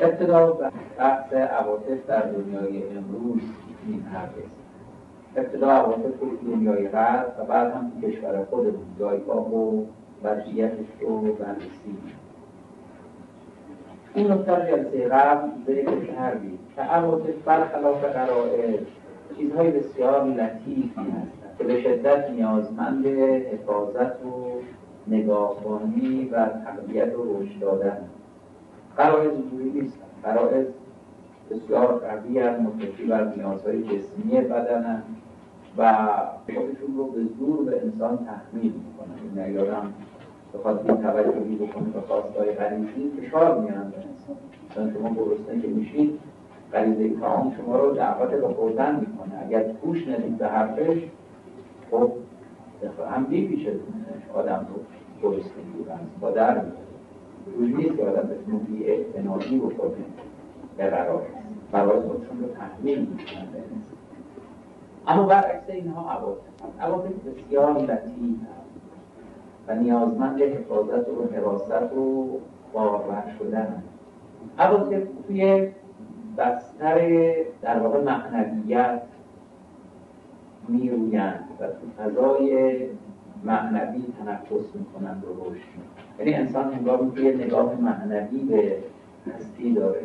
ابتدا بحث عواطف در دنیای امروز این حرف است. ابتدا عواطف دنیای غرب و بعد هم کشور خودمون جایگاه و وضعیتش رو بررسی. این نکته جلسه قبل ذکر کردیم که عواطف برخلاف غرائز چیزهای بسیار لطیفی هستند که به شدت نیازمند حفاظت و نگاهبانی و تقویت و رشد دادن. غرائز اینجوری نیستن. غرائز بسیار قوی هستند، متکی بر نیازهای جسمی بدنن و خودشون رو به زور به انسان تحمیل میکنن. این یادم بخواد این توجهی بکنه به خواستهای غریزی فشار میارن به انسان. مثلا شما گرسنه که میشید، غریزه طعام شما رو دعوت به خوردن میکنه. اگر گوش ندید به حرفش، خب هم میپیشه آدم رو گرسنگی با در میاره. روی نیست که آدم بتونه بی اعتنایی بکنه به غرایز خودشون رو تحمیل میکنن به انسان. اما برعکس اینها عواطف بسیار لطیف و نیازمند حفاظت و حراست و بارور شدن. عواطف توی بستر در واقع معنویت میرویند و تو فضای معنوی تنفس میکنند و رشد میکنند. یعنی انسان هنگامی که نگاه معنوی به هستی داره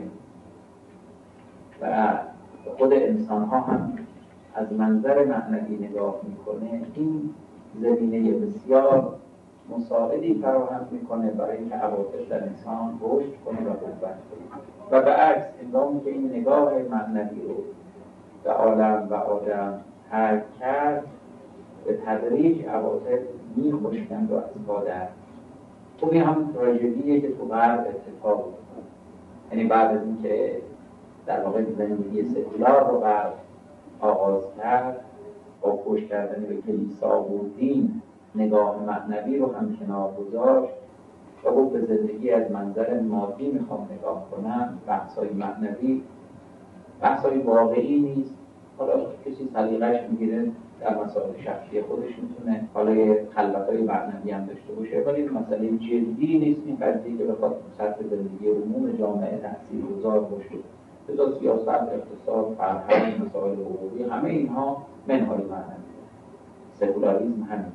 و خود انسان ها هم از منظر معنوی نگاه میکنه، این زمینه بسیار مساعدی فراهم میکنه برای اینکه عواطف در انسان رشد کنه و قوت کنه. و به عکس هنگامی که این نگاه معنوی رو به عالم و آدم ترک کرد، به تدریج عواطف میخشکند و از پا در. خب این هم تراژدیه که تو غرب اتفاق افتاد. یعنی بعد از اینکه در واقع زندگی سکولار رو غرب آغاز کرد، با کش کردن به کلیسا و دین نگاه معنوی رو هم کنار گذاشت و گفت به زندگی از منظر مادی میخوام نگاه کنم. بحث‌های معنوی بحث‌های واقعی نیست. حالا کسی سلیقه‌اش میگیره در مسائل شخصی خودش میتونه حالا خلوت‌های معنوی هم داشته باشه، ولی مسئله جدی نیست این قضیه که بخواد سطح زندگی عموم جامعه تاثیرگذار باشه. بذار سیاست، اقتصاد، فرهنگ، مسائل حقوقی، همه اینها منهای معنوی. سکولاریسم همینه.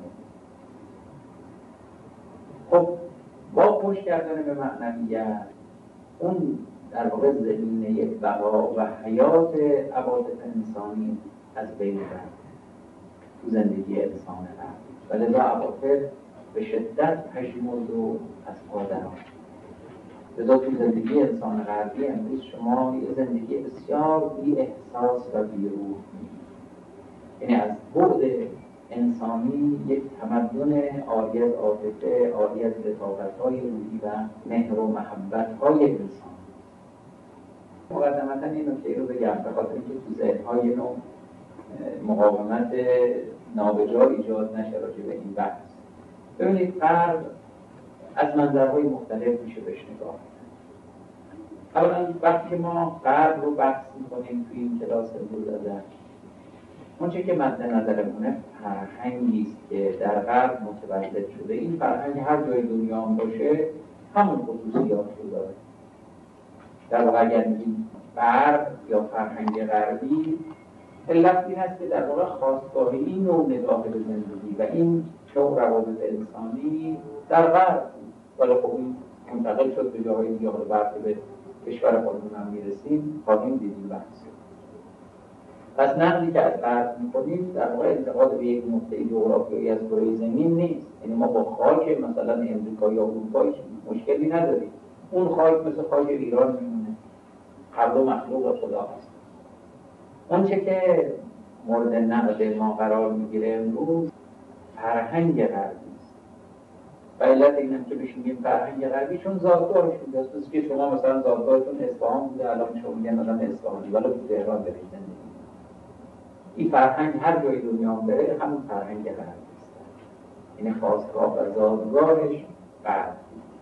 خب با پشت کردن به معنویت، اون در واقع زمینه بقا و حیات عواطف انسانی از بین رفت تو زندگی انسان رفت و لذا عواطف به شدت پژمرد و از پا درآمد. لذا تو زندگی انسان غربی امروز شما یه زندگی بسیار بی احساس و بی روح می‌بینید. یعنی از بعد انسانی یک تمدن عاری از عاطفه، عاری از لطافت‌های روحی و مهر و محبت‌های انسان. مقدمتاً این نکته رو بگم به خاطر اینکه تو ذهن‌ها یه نوع مقاومت نابجا ایجاد نشه راجع به این بحث. ببینید غرب از منظرهای مختلف میشه بهش نگاه کنید. اولا وقتی ما غرب رو بحث می‌کنیم توی این کلاس امروز ازش، اونچه که مد نظرمونه فرهنگی است که در غرب متولد شده. این فرهنگ هر جای دنیا هم باشه همون خصوصیات رو داره. در واقع اگر میگیم غرب یا فرهنگ غربی، علت این است که در واقع خواستگاه این نوع نگاه به زندگی و این نوع روابط انسانی در غرب بود. ولی خب این منتقل شد به جاهای دیگه. حالا بعد به کشور خودمون هم میرسیم خواهیم دیدیم بحث. پس نقلی که از غرب میکنیم در واقع انتقاد به یک نقطه جغرافیایی از کره زمین نیست. یعنی ما با خاک مثلا امریکا یا اروپا مشکلی نداریم. اون خاک مثل خاک ایران میمونه. هر دو مخلوق خدا هست. اون چه که مورد نقد ما قرار میگیره امروز فرهنگ غربی است. و علت اینم که بهش میگیم فرهنگ غربی چون زادگاهشون هست. که شما مثلا زادگاهتون اصفهان بوده، الان شما میگن آدم اصفهانی، ولی تو تهران دارید زندگی. این فرهنگ هر جای دنیا بره همون فرهنگ غربی است. این خواستگاه و زادگاهش غرب.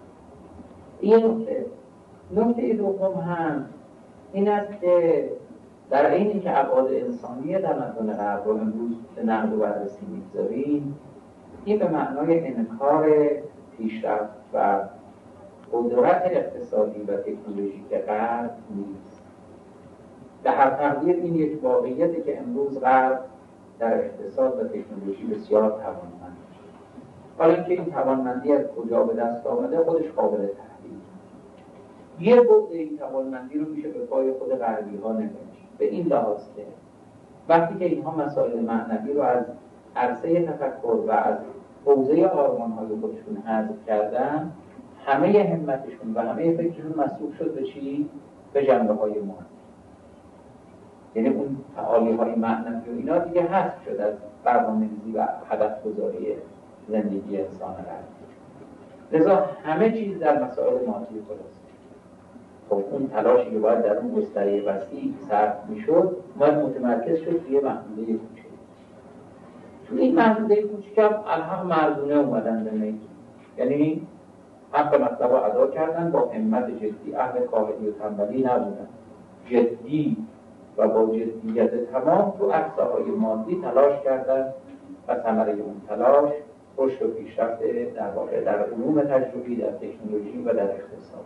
این نکته دوم هم این است که در این که ابعاد انسانی تمدن غرب رو امروز به نقد و بررسی می‌گذاریم، این به معنای انکار پیشرفت و قدرت اقتصادی و تکنولوژیک غرب نیست. به هر تقدیر این یک واقعیته که امروز غرب در اقتصاد و تکنولوژی بسیار توانمند شده. حالا اینکه این توانمندی از کجا به دست آمده خودش قابل تحلیل. یه بعد این توانمندی رو میشه به پای خود غربی ها نمیشه. به این لحاظ که وقتی که اینها مسائل معنوی رو از عرصه تفکر و از حوزه آرمان‌های خودشون حذف کردن، همه همتشون و همه فکرشون مسئول شد به چی؟ به جنبه‌های مادی. یعنی اون تعالی‌های معنوی و اینا دیگه حذف شد از برنامه‌ریزی و هدف گذاری زندگی انسان غربی. لذا همه چیز در مسائل مادی خلاصه. خب اون تلاشی که باید در اون گستره وسیع صرف میشد، باید متمرکز شد توی محدوده کوچک. تو این محدوده کوچک هم الحق مردونه اومدن به میدون، یعنی حق مطلب رو ادا کردن، با همت جدی، اهل کاهلی و تنبلی نبودن، جدی و با جدیت تمام تو عرصه‌های مادی تلاش کردن و ثمره اون تلاش رشد و پیشرفت در واقع در علوم تجربی، در تکنولوژی و در اقتصاد.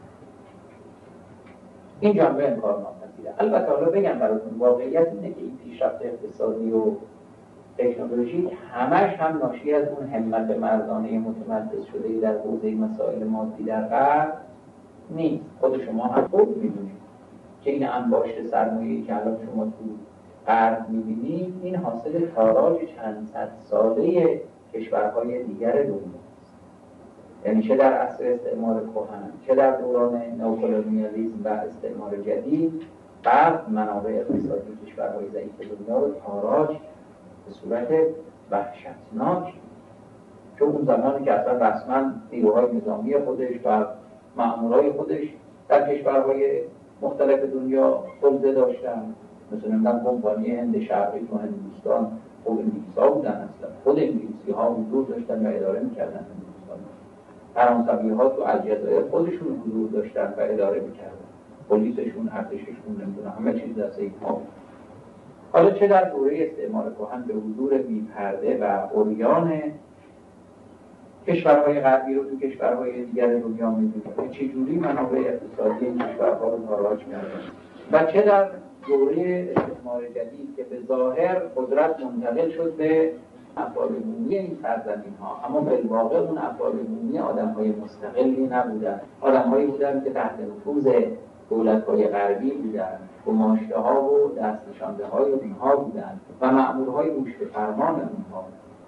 این جنبه انکار ناپذیره. البته حالا بگم براتون واقعیت اینه که این پیشرفت اقتصادی و تکنولوژی همش هم ناشی از اون همت مردانه متمرکز شده در حوزه مسائل مادی در غرب نیست. خود شما هم خوب می‌دونید که این انباشت سرمایه‌ای که الان شما تو غرب می‌بینید این حاصل تاراج چند صد ساله کشورهای دیگر دنیا. یعنی چه در عصر استعمار کهن، چه در دوران نئوکلونیالیسم و استعمار جدید، غرب منابع اقتصادی کشورهای ضعیف دنیا رو تاراج به صورت وحشتناک. چون اون زمانی که اصلا رسما نیروهای نظامی خودش و مأمورای خودش در کشورهای مختلف دنیا سلطه داشتن، مثلا کمپانی هند شرقی تو هندوستان خود انگلیس‌ها بودن، اصلا خود انگلیسی‌ها حضور داشتن و اداره می‌کردن. فرانسوی‌ها تو الجزایر خودشون حضور داشتن و اداره می‌کردن، پلیسشون، ارتششون، نمیدونم همه چیز دست اینها بود. حالا چه در دوره استعمار کهن به حضور بی‌پرده و عریان کشورهای غربی رو تو کشورهای دیگر دنیا می‌بینیم که چجوری منابع اقتصادی این کشورها رو تاراج کردن، و چه در دوره استعمار جدید که به ظاهر قدرت منتقل شد به افراد عمومی این سرزمین‌ها، اما بالواقع اون افراد عمومی آدم‌های مستقلی نبودن، آدم‌هایی بودن که تحت نفوذ دولت‌های غربی بودن، گماشته‌ها و دستنشانده‌های اونها بودن و مأمورهای گوشت فرمان اونها.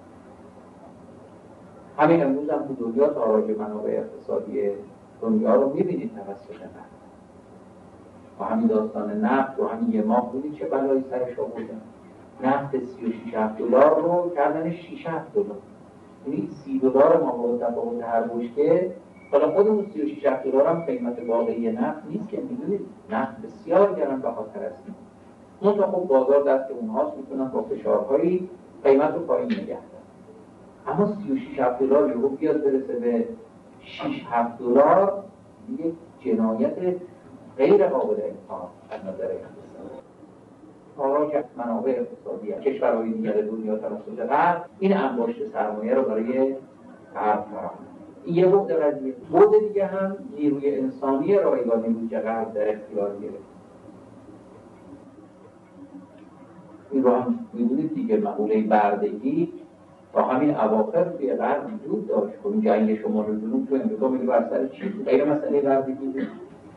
همین امروز هم تو دنیا تاراج منابع اقتصادی دنیا رو می‌بینید توسط غرب. و همین داستان نفت و همین یه ماه بودید چه بلایی سرش آوردن. نفت 36 دلار رو کردن 6 دلار، یعنی 30 دلار ما با تفاوت هر بشکه. حالا خود اون 36 دلار هم قیمت واقعی نفت نیست که میدونید، نفت بسیار گرانبهاتر است. اون تا خب بازار دست اونهاست، میتونن با فشارهایی قیمت رو پایین نگه دارن. اما 36 دلار یهو بیاد برسه به 6-7 دلار، یک جنایت غیر قابل انکار از نظر اقتصادی. تاراج منابع اقتصادی کشورهای دیگر دنیا توسط غرب این انباشت سرمایه رو برای غرب فراهم. این یه بعد قضیه. بعد دیگه هم نیروی انسانی رایگانی بود که غرب در اختیار گرفت. این رو هم می‌دونید دیگه، مقوله بردگی تا همین اواخر توی غرب وجود داشت. این جنگ شمال و جنوب تو امریکا میگه بر سر چی بود؟ غیر مسئله بردگی بود.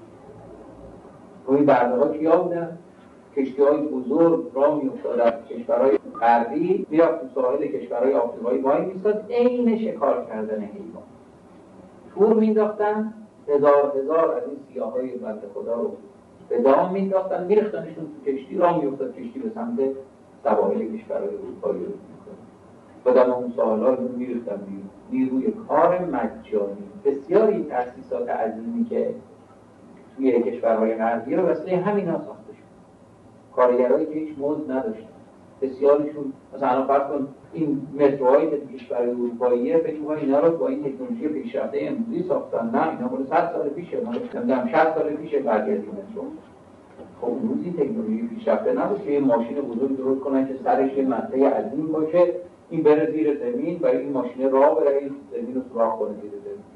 این برده‌ها کیا بودن؟ کشتی‌های بزرگ راه می‌افتاد از کشورهای غربی میرفت تو ساحل کشورهای آفریقایی وای می‌ایستاد، عین شکار کردن حیوان. تور می‌انداختن، هزار از این سیاه‌های بنده خدا رو به دام می‌انداختن، می‌ریختنشون تو کشتی، راه می‌افتاد کشتی به سمت سواحل کشورهای اروپایی رو و در اون ساحل‌ها رو می‌ریختن. نیروی کار مجانی. بسیاری این تأسیسات عظیمی که توی کشورهای غربی رو واسه همینا ساخته شد. کارگرایی که هیچ مزد نداشتن، بسیاریشون مثلا فرض کن این متروهای که کشورهای اروپاییه فکر می‌کنن اینا رو با این تکنولوژی پیشرفته امروزی ساختن. نه، اینا مال 100 سال پیشه، مال 60 سال پیشه برگردی مترو. خب روزی تکنولوژی پیشرفته نبود که یه ماشین بزرگ درست کنن که سرش یه منطقه عظیم باشه، این بره زیر زمین و این ماشین راه بره این زمین رو سوراخ کنه زیر زمین.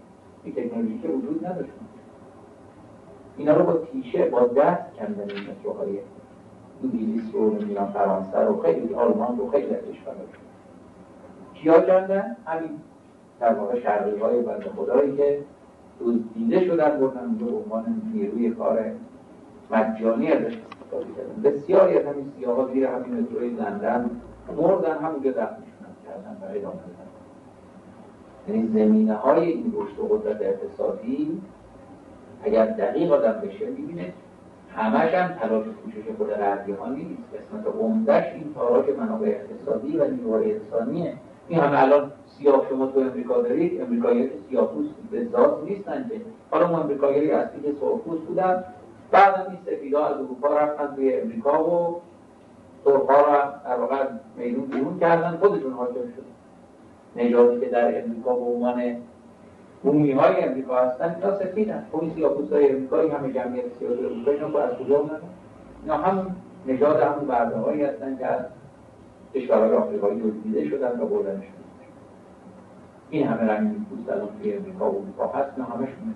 این تکنولوژی که وجود نداشت. اینا رو با تیشه، با دست کندن این متروهای انگلیس رو، نمیدونم فرانسه رو، خیلی آلمان رو، خیلی کشورها رو کیا کندن؟ همین در واقع شرقی‌های بنده خدایی که دزدیده شدن بردن به عنوان نیروی کار مجانی ازش استفاده کردن. بسیاری از همین سیاها زیر همین متروی لندن مردن، همونجا دفنشون کردن و اعدام کردن. یعنی زمینه‌های این رشد و قدرت اقتصادی اگر دقیق آدم بشه می‌بینه همش هم تلاش کوشش خود غربی‌ها نیست. قسمت عمده‌اش این تاراج منابع اقتصادی و نیروهای انسانیه. این همه الان سیاه شما تو امریکا دارید، امریکایی‌ها که سیاه‌پوست به ذات نیستن که، حالا ما امریکایی‌های اصلی که سرخپوست بودن، بعد این سفیدها از اروپا رفتن توی امریکا و سرخ‌ها رو در واقع میدون بیرون کردن، خودشون حاکم شدن. نژادی که در امریکا به عنوان بومی‌های امریکا هستن اینا سفیدن. خب این سیاه‌پوست‌های امریکایی همه جمعیت سیاسی امریکایی اینا از کجا اومدن؟ اینا همون نژاد همون برده‌هایی هستن که از کشورهای آفریقایی دزدیده شدن و بردنشون. این همه رنگین پوست الان توی امریکا و اروپا هست، اینا همشون.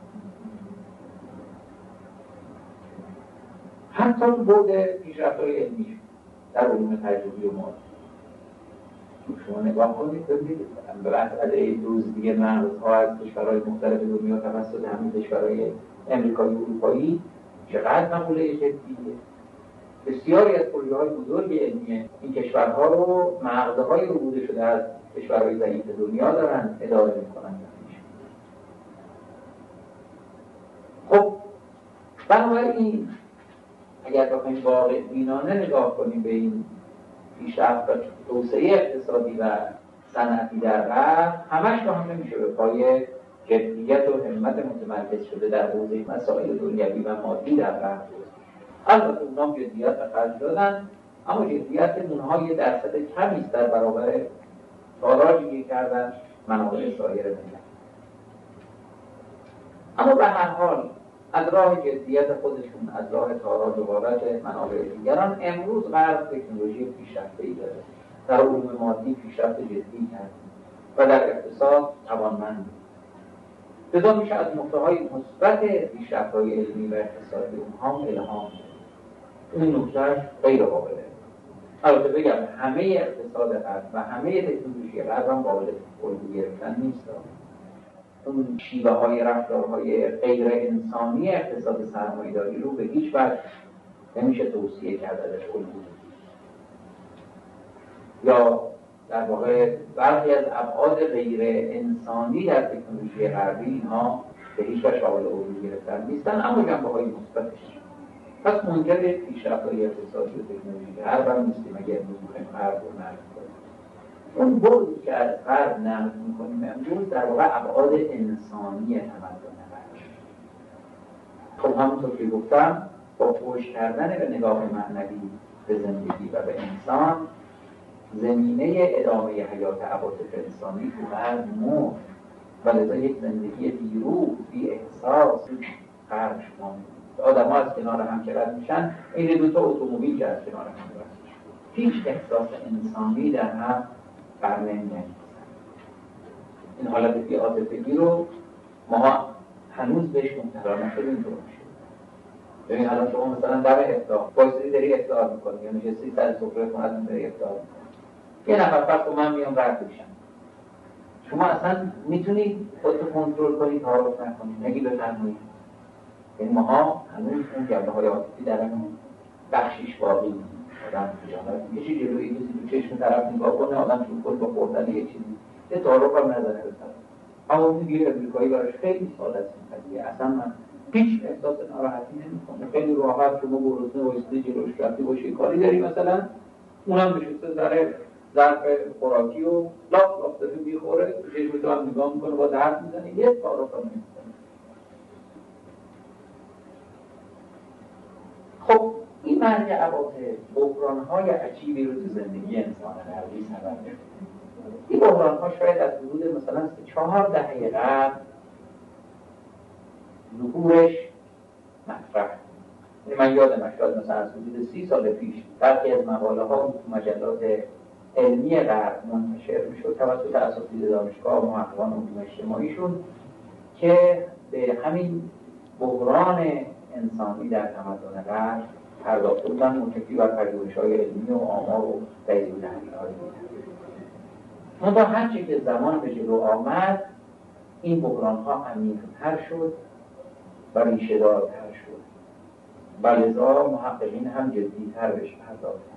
حتی بعد پیشرفت‌های علمی در علوم تجربی و مالی شما نگاه کنید ببینید به مسئله دزدی مغزها از کشورهای مختلف دنیا توسط همین کشورهای امریکایی و اروپایی چقدر مقوله جدیه. بسیاری از پروژه‌های بزرگ علمی این کشورها رو مغزهای ربوده شده از کشورهای ضعیف دنیا دارن اداره میکنن. خب بنابراین اگر بخوایم واقع بینانه نگاه کنیم به این پیشرفت و توسعه اقتصادی و صنعتی در غرب، همش رو هم نمیشه به پای جدیت و همت متمرکز شده در حوزه مسائل دنیوی و مادی در غرب. البته اونها جدیت به خرج دادن، اما جدیت اونها یه درصد کمی است در برابر تاراجی که کردن منابع سایر ملت. اما به هر حال از راه جدیت خودشون، از راه تاراج و غارت منابع دیگران، امروز غرب تکنولوژی پیشرفته‌ای داره، در علوم مادی پیشرفت جدی کرد و در اقتصاد توانمند. لذا میشه از نقطه‌های مثبت پیشرفت‌های علمی و اقتصادی اونها الهام گرفت. این نکتهش غیر قابله. البته بگم همه اقتصاد غرب و همه تکنولوژی غرب هم قابل الگو گرفتن نیست. اون شیوه های رفتارهای غیر انسانی اقتصاد سرمایه‌داری رو به هیچ وجه نمیشه توصیه کرد ازش الگو. یا در واقع برخی از ابعاد غیر انسانی در تکنولوژی غربی اینها به هیچ وجه قابل الگو گرفتن نیستن، اما جنبه‌های مثبتش. پس منکر پیشرفت‌های اقتصادی و تکنولوژی غرب هم نیستیم اگر می‌خوایم غرب رو نقد کنیم. اون بردی که از غرب نقد می‌کنیم امروز در واقع ابعاد انسانی تمدن غرب. خب همونطور که گفتم با فحش کردن به نگاه معنوی به زندگی و به انسان، زمینه ادامه حیات عواطف انسانی تو غرب مرد و لذا یک زندگی بی‌روح، بی احساس غرب شما آدم ها از کنار هم که رد میشن این دوتا اتومبیل که از کنار هم رد میشن، هیچ احساس انسانی در هم بر نمی‌گردد. این حالت بی‌عاطفگی رو ما هنوز بهش مبتلا نشدیم. طور میشه ببین الان شما مثلا دم افطار وایسادی داری افطار میکنی یا نشستی سر سفره خونه‌تون داری افطار میکنی، یه نفر فرض کن من میام رد میشم، شما اصلا میتونید خودتو کنترل کنید، تعارف نکنید، نگی بفرمایید. یعنی ماها هنوز اون جنبه‌های عاطفی در همون بخشیش باقی می‌مونه. آدم یه چیزی جلوی کسی تو چشم طرف نگاه کنه، آدم تو خود با خوردن یه چیزی یه تعارف هم نزنه بسن. اما اون دیگه امریکایی براش خیلی ساده است این قضیه، اصلا من هیچ احساس ناراحتی نمی‌کنم. خیلی راحت شما گرسنه وایسادی جلوش رفتی باشه کاری داری مثلا اونم نشسته داره ظرف خوراکی و لاف داره می‌خوره، تو چشم تو هم نگاه می‌کنه، با حرف می‌زنه، یه تعارف هم نمی‌کنه. خب این مرگ عواطف بحران‌های عجیبی رو تو زندگی انسان غربی سبب می‌کنه. این بحران‌ها شاید از حدود مثلا 4 دهه قبل ظهورش مطرح. من یادم شاید مثلا از حدود 30 سال پیش برخی از مقاله‌ها تو مجلات علمی غرب منتشر می‌شد توسط اساتید دانشگاه و محققان علوم اجتماعیشون که به همین بحران انسانی در تمدن غرب پرداخته بودن، متکی بر پژوهش‌های علمی و آمار و تجزیه و تحلیل‌های دیگر. منتها هرچه که زمان به جلو آمد این بحران‌ها عمیق‌تر شد و ریشه‌دارتر شد و لذا محققین هم جدی‌تر بهش پرداختن.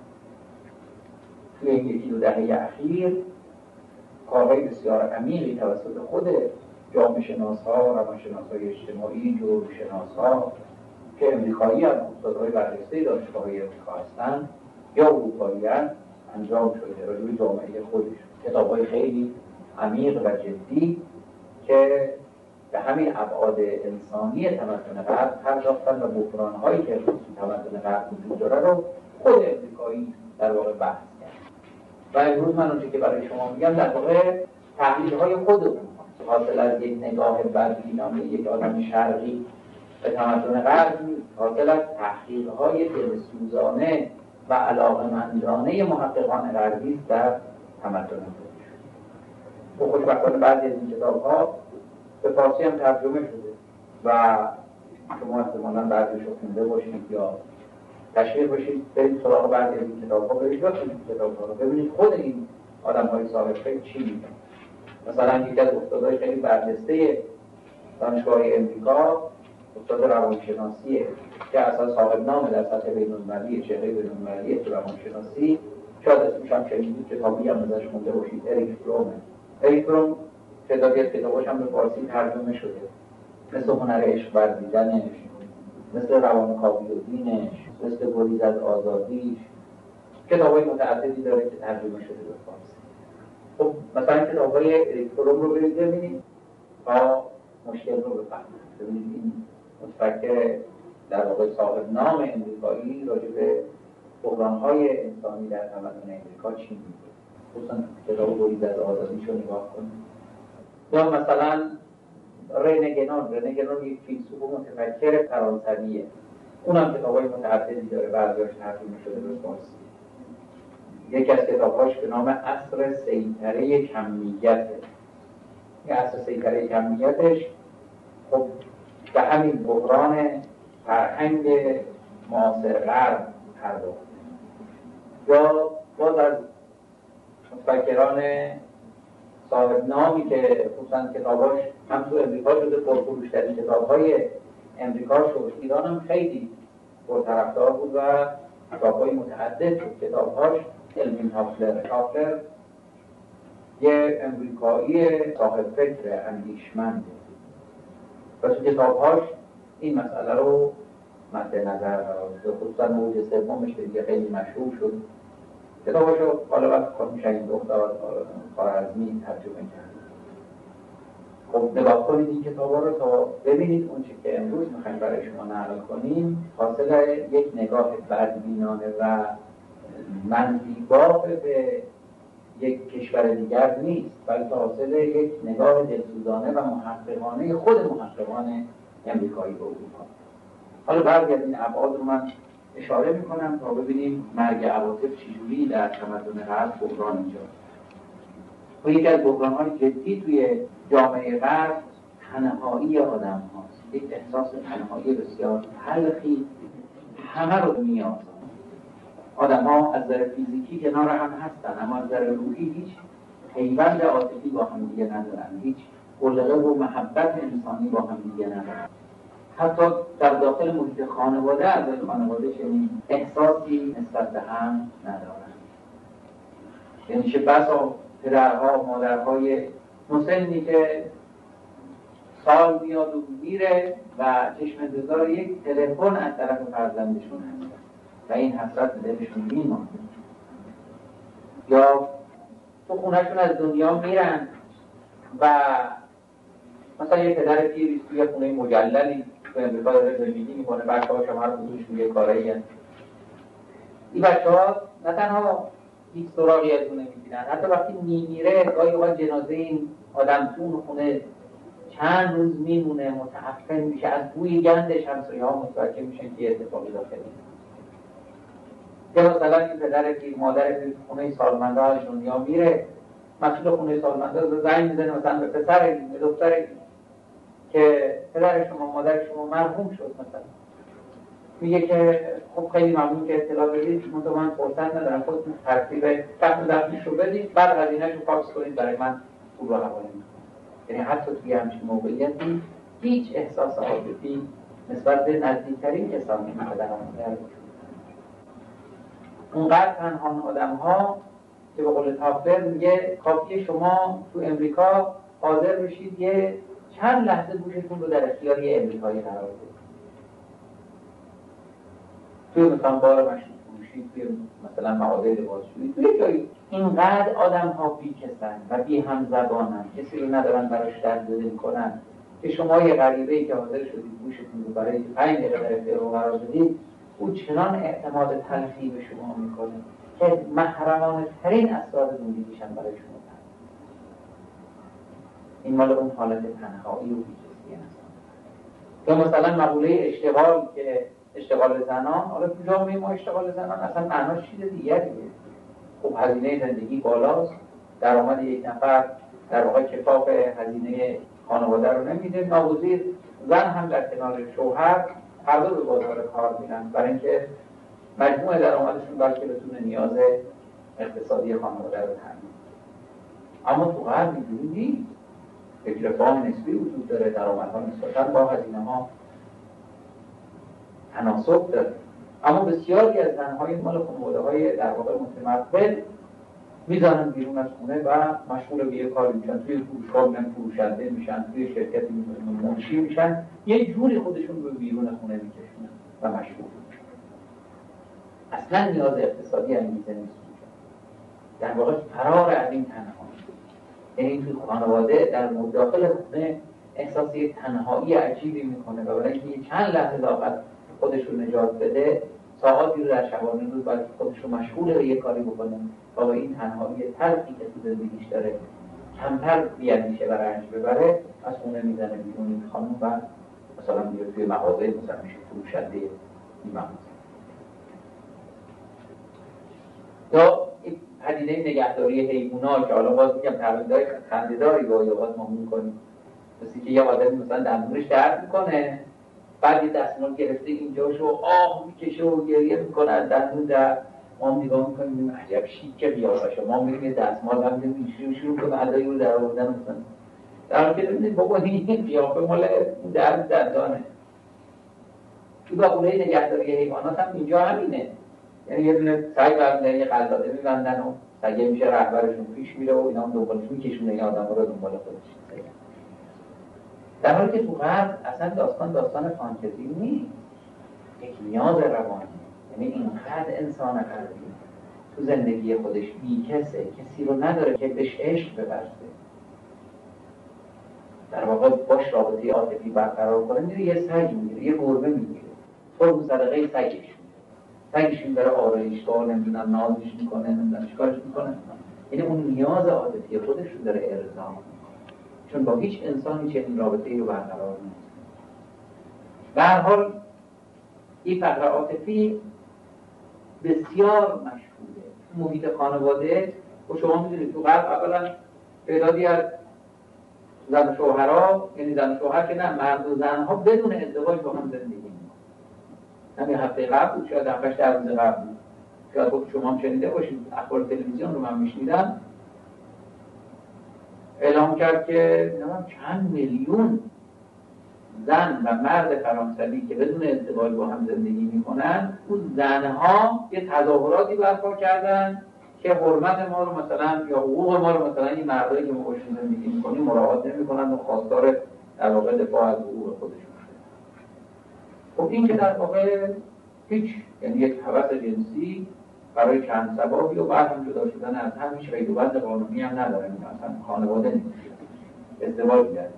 توی این یکی دو دهه اخیر کارهای بسیار عمیقی توسط خود جامعه شناس‌ها، روانشناس‌های اجتماعی، جغرافی‌شناس‌ها که امریکایی هم استادهای برجسته دانشگاه‌های امریکا هستند یا اروپایی‌اند انجام شده راجع به جامعه خودشون. کتاب‌های خیلی عمیق و جدی که به همین ابعاد انسانی تمدن غرب پرداختن و بحران‌هایی که تمدن غرب وجود داره رو خود امریکایی در واقع بحث کرد. و امروز من اونچه که برای شما میگم در واقع تحلیل‌های خودمون حاصل از یک نگاه بدبینانه یک آدم شرقی به تمدن غرب نیست، حاصل از تحقیق‌های دلسوزانه و علاقه‌مندانه محققان غربی است در تمدن خودشون. و خوشبختانه بعضی از این کتاب‌ها به فارسی هم ترجمه شده و شما احتمالاً بعضیش رو خونده باشید یا تشویق بشید برید سراغ بعضی از این کتاب‌ها، برید بخونید کتاب‌ها رو ببینید خود این آدم‌های صاحب فکر چی میگن. مثلا یکی از استادای خیلی برجسته دانشگاه امریکا استاد روانشناسیه که اصلا صاحب نامه در سطح بین‌المللی چهره بین‌المللی روانشناسی، شاید اسمش هم شنیدید، کتابی هم ازش خونده باشید، اریک فرومه. اریک فروم تعدادی از کتاباش هم به فارسی ترجمه شده، مثل هنر عشق ورزیدنش، مثل روانکاوی و دینش، مثل گریز از آزادیش، کتابای متعددی داره که ترجمه شده به فارسی. خب مثلا کتابای اریک فروم رو برید ببینید تا مشکل رو بفهمید. ببینید این متفکر در واقع صاحب نام امریکایی راجع به بحران‌های انسانی در تمدن امریکا چی میگه. خصوصا کتاب گریز از آزادیش رو نگاه کنید. یا مثلا رنه گنون یک فیلسوف و متفکر فرانسویه، اونم کتابای متعددی داره، بعضی‌هاش ترجمه شده به فارسی. یکی از کتاب‌هاش به نام عصر سیطره کمیته. این عصر سیطره کمیتش خب به همین بحران فرهنگ معاصر غرب پرداخته. یا باز از متفکران صاحب نامی که خصوصا کتاباش هم تو امریکا شده پرفروش‌ترین کتاب‌های امریکا شد، ایران هم خیلی پرطرفدار بود و کتاب‌های متعدد شد. کتاب‌هاش الوین هافلر یه امریکایی صاحب فکر اندیشمند و تو کتاب‌هاش این مسئله رو مد نظر قرار داد. خصوصا موج سومش که دیگه خیلی مشهور شد، کتاباشو حالا وقت خانم شهین دختر خوارزمی ترجمه کرد. خب نگاه کنید این کتابا رو تا ببینید اون چی که امروز میخوایم برای شما نقل کنیم حاصل یک نگاه بدبینانه و منفی‌باف به یک کشور دیگر نیست، بلکه حاصل یک نگاه دلسوزانه و محققانه خود محققان امریکایی به اروپا. حالا بعضی از این ابعاد رو من اشاره میکنم تا ببینیم مرگ عواطف چجوری در تمدن غرب بحران ایجاد. و یکی از بحران‌های جدی توی جامعه غرب تنهایی آدم هاست. یک احساس تنهایی بسیار تلخی همه رو میازاره. آدم ها از نظر فیزیکی کنار هم هستن اما از نظر روحی هیچ پیوند عاطفی با هم دیگه ندارن، هیچ علقه و محبت انسانی با هم دیگه ندارن. حتی در داخل محیط خانواده از خانواده چنین احساسی نسبت به هم ندارن. یعنی چه بسا پدرها مادرهای مسنی که سال میاد و میره و چشم انتظار یک تلفن از طرف فرزندشون هستن و این حسرت به دلشون میمونه. یا تو خونهشون از دنیا میرن و مثلا یه پدر پیری توی خونه مجللی تو امریکا داره زندگی میکنه، بچه‌هاش هم هر کدومشون یه کارایی هست. این بچه‌ها نه تنها هیچ سراغی از اون نمیگیرن، حتی وقتی میمیره گاهی اوقات جنازه این آدم تو اون خونه چند روز میمونه، متعفن میشه، از بوی گندش همسایه‌ها متوجه میشن که اتفاقی داخله. یا مثلا این پدر پیر مادر پیر خونه سالمنده از دنیا میره، مسئول خونه سالمنده زنگ میزنه مثلا به پسر این به دختر این که پدر شما مادر شما مرحوم شد مثلا، میگه که خب خیلی ممنون که اطلاع بدید، من فرصت ندارم، خودتون ترتیب دفنش رو بدید، بعد هزینه‌اش رو فاکس کنید برای من پول رو حواله میکنم. یعنی حتی توی همچین موقعیتی هیچ احساس عاطفی نسبت به نزدیکترین کسانی که پدر و مادر وجود اونقدر تنها آدم‌ها که به قول تافلر میگه کافیه شما تو امریکا حاضر بشید یه چند لحظه گوشتون رو در اختیار یه امریکایی قرار بدید. توی مثلا بار مشروب فروشی، توی مثلا مغازه لباسشویی، توی جایی اینقدر آدم‌ها بی‌کسن و بی همزبانن، کسی رو ندارن براش درددل کنن که شما یه غریبه‌ای که حاضر شدید گوشتون رو برای 5 دقیقه در اختیار قرار بدید، او چنان اعتماد تلخی به شما میکنه که محرمانه ترین اسرار زندگیشن برای شما. این مال اون حالت تنهایی و بی‌کسی هست. یا مثلا مقوله اشتغال که اشتغال زنان، حالا تو جامعه ما اشتغال زنان اصلا معناش چیز دیگریه. خب هزینه زندگی بالاست، درآمد یک نفر در واقع کفاف هزینه خانواده رو نمیده، ناگزیر زن هم در کنار شوهر هر دو به بازار کار میرن برای اینکه مجموع درآمدشون بلکه بتونه نیاز اقتصادی خانواده رو تامین. اما تو غرب اینجوری نیست. یک رفاه نسبی وجود داره، درآمدها نسبتاً با هزینه‌ها تناسب داره. اما بسیاری از زن‌های مال خانواده‌های در واقع متمول میزنن بیرون از خونه و مشغول به یه کاری میشن، توی فروشگاه میشن، فروشنده میشن، توی شرکتی منشی میشن، یه جوری خودشون رو بیرون خونه میکشونن و مشغول میشن. اصلا نیاز اقتصادی انگیزه نیست. در واقع فرار از این تنهایی، یعنی توی خانواده در داخل خونه احساس یک تنهایی عجیبی میکنه و برای اینکه چند لحظه لااقل خودش رو نجات بده، ساعاتی رو در شبانه روز باید خودش رو مشغول به یک کاری بکنه و با این تنهایی تلخی که تو زندگیش داره کمتر بیاندیشه و رنج ببره، از خونه میزنه بیرون این خانم و مثلا میره توی مغازه، مثلا میشه فروشنده این مغازه. یا این پدیده نگهداری حیونا که حالا باز میگم پرونده‌های خنده‌داری رو باز ما می‌کنیم، مثل که یه آدمی مثلا دندونش درد میکنه، بعد یه دستمال گرفته اینجاشو آه میکشه و گریه میکنه از دندون در، ما نگاه میکنیم عجب شیکه بیاراشه، ما میریم یه دستمال هم میشیم شروع کنیم ادایی رو در آوردن مثلا در حالی که ببینید بابا این قیافه مال درد دندانه. تو مقوله نگهداری حیوانات هم اینجا همینه، یعنی یه دونه سگ برمی‌دارن یه قلاده میبندن و سگه میشه رهبرشون پیش میره و اینا هم دنبالش میکشونه این آدم رو دنبال خودش. در حالی که تو غرب اصلا داستان فانتزی نیست، یک نیاز روانی. یعنی اینقدر انسان غربی تو زندگی خودش بی‌کسه، کسی رو نداره که بهش عشق بورزه، در واقع باش رابطه عاطفی برقرار کنه، میره یه سگ میگیره، یه گربه میگیره، فرض صدقه سگش میبره آرایشگاه، نمیدونم نازش میکنه، نمیدونم چیکارش میکنه. یعنی اون نیاز عاطفی خودش رو داره ارضا، چون با هیچ انسانی چنین رابطه‌ای رو برقرار نیست. به هر حال این فقر عاطفی بسیار مشهوره تو محیط خانواده. و شما میدونید تو غرب اولا تعدادی از زن و شوهرها، یعنی زن و شوهر که نه، مرد و زنها بدون ازدواج با هم زندگی میکنن. همین هفته قبل بود، شاید 7-8 روز قبل بود، شاید شما هم شنیده باشید، اخبار تلویزیون رو من میشنیدم، اعلام کرد که چند میلیون زن و مرد فرانسوی که بدون ازدواج با هم زندگی میکنن، اون زنها یه تظاهراتی برپا کردن که حرمت ما رو مثلا یا حقوق ما رو مثلا این مردایی که ما باشون زندگی میکنیم مراعات نمیکنن و خواستار در واقع دفاع از حقوق خودشون. خب این که در واقع هیچ، یعنی یک هوس جنسی برای چند سببی و بعد هم جدا شدن از هم هیچ قید و بند قانونی هم ندارن، مثلا خانواده نمیشه ازدواج کرد.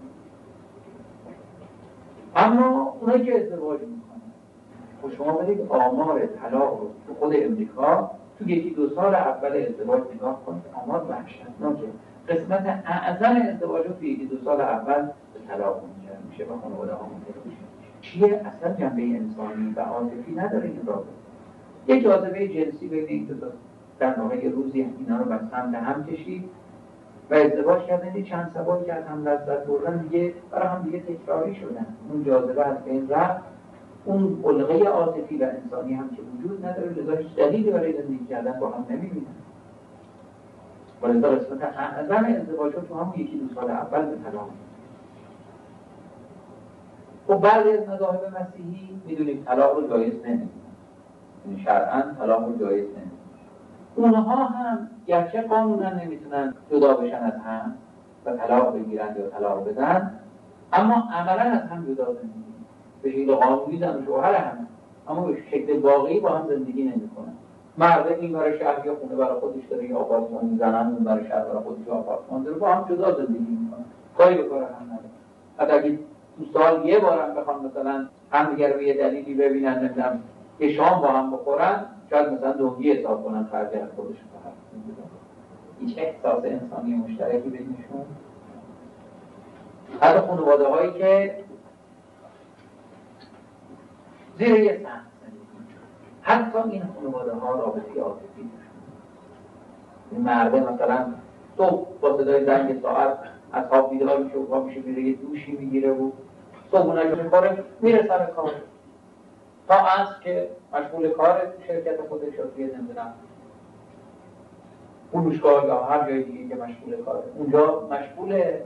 اما اونایی که ازدواج میکنن، خب شما برید آمار طلاق رو تو خود امریکا تو 1-2 سال اول ازدواج نگاه کنید، آمار وحشتناکه. قسمت اعظم ازدواجات تو 1-2 سال اول به طلاق منجر میشه و خانواده ها منتهی میشه. چیه؟ اصلا جنبه انسانی و عاطفی نداره این رابطه. یک جاذبه جنسی بین این دو تا در واقع یه روزی اینا رو بر سمت هم کشید و ازدواج کردن چند سبایی که از هم لذت بردن دیگه برای هم دیگه تکراری شدن. اون جاذبه از بین رفت، اون علقه عاطفی و انسانی هم که وجود نداره، لذا هیچ دلیلی برای زندگی کردن با هم نمی‌بینن. ولذا قسمت اعظم ازدواجات تو همون یکی دو سال اول به طلاق. خب بعضی از مذاهب مسیحی میدونیم طلاق رو جایز نمی‌دونن، یعنی شرعاً طلاق رو جایز نمی‌دونن. اونها هم گرچه قانونا نمیتونن جدا بشن از هم و طلاق بگیرن یا طلاق بدن، اما عملاً از هم جدا نمیشن. به شکل قانونی زن و شوهر هم، اما به شکل واقعی با هم زندگی نمیکنن. مرد این برای شهر یا خونه برای خودش داره یا آپارتمان، زنم اون برای شهر برای خودش یا آپارتمان داره، با هم جدا زندگی میکنن، کاری به کار هم نداره. حتی اگه تو سال یه بارم بخوان مثلا همدیگر رو یه دلیلی ببینن، نمیدونم یه شام با هم بخورن، شاید مثلا دنگی حساب کنن خرج خودشون فقط. هیچ احساس انسانی مشترکی بینشون. حتی خانواده هایی که زیر یه سقف زندگی، حتی این خانواده ها رابطه عاطفی داشتن. این مرده مثلا صبح با صدای زنگ ساعت از خواب بیدار میشه و پا میشه میره یه دوشی میگیره و صبحونه‌شو میخوره میره سر کار، تا عصر که مشغول کار شرکت خودش یا توی نمیدونم فروشگاه یا هر جای دیگه که مشغول کاره، اونجا مشغوله.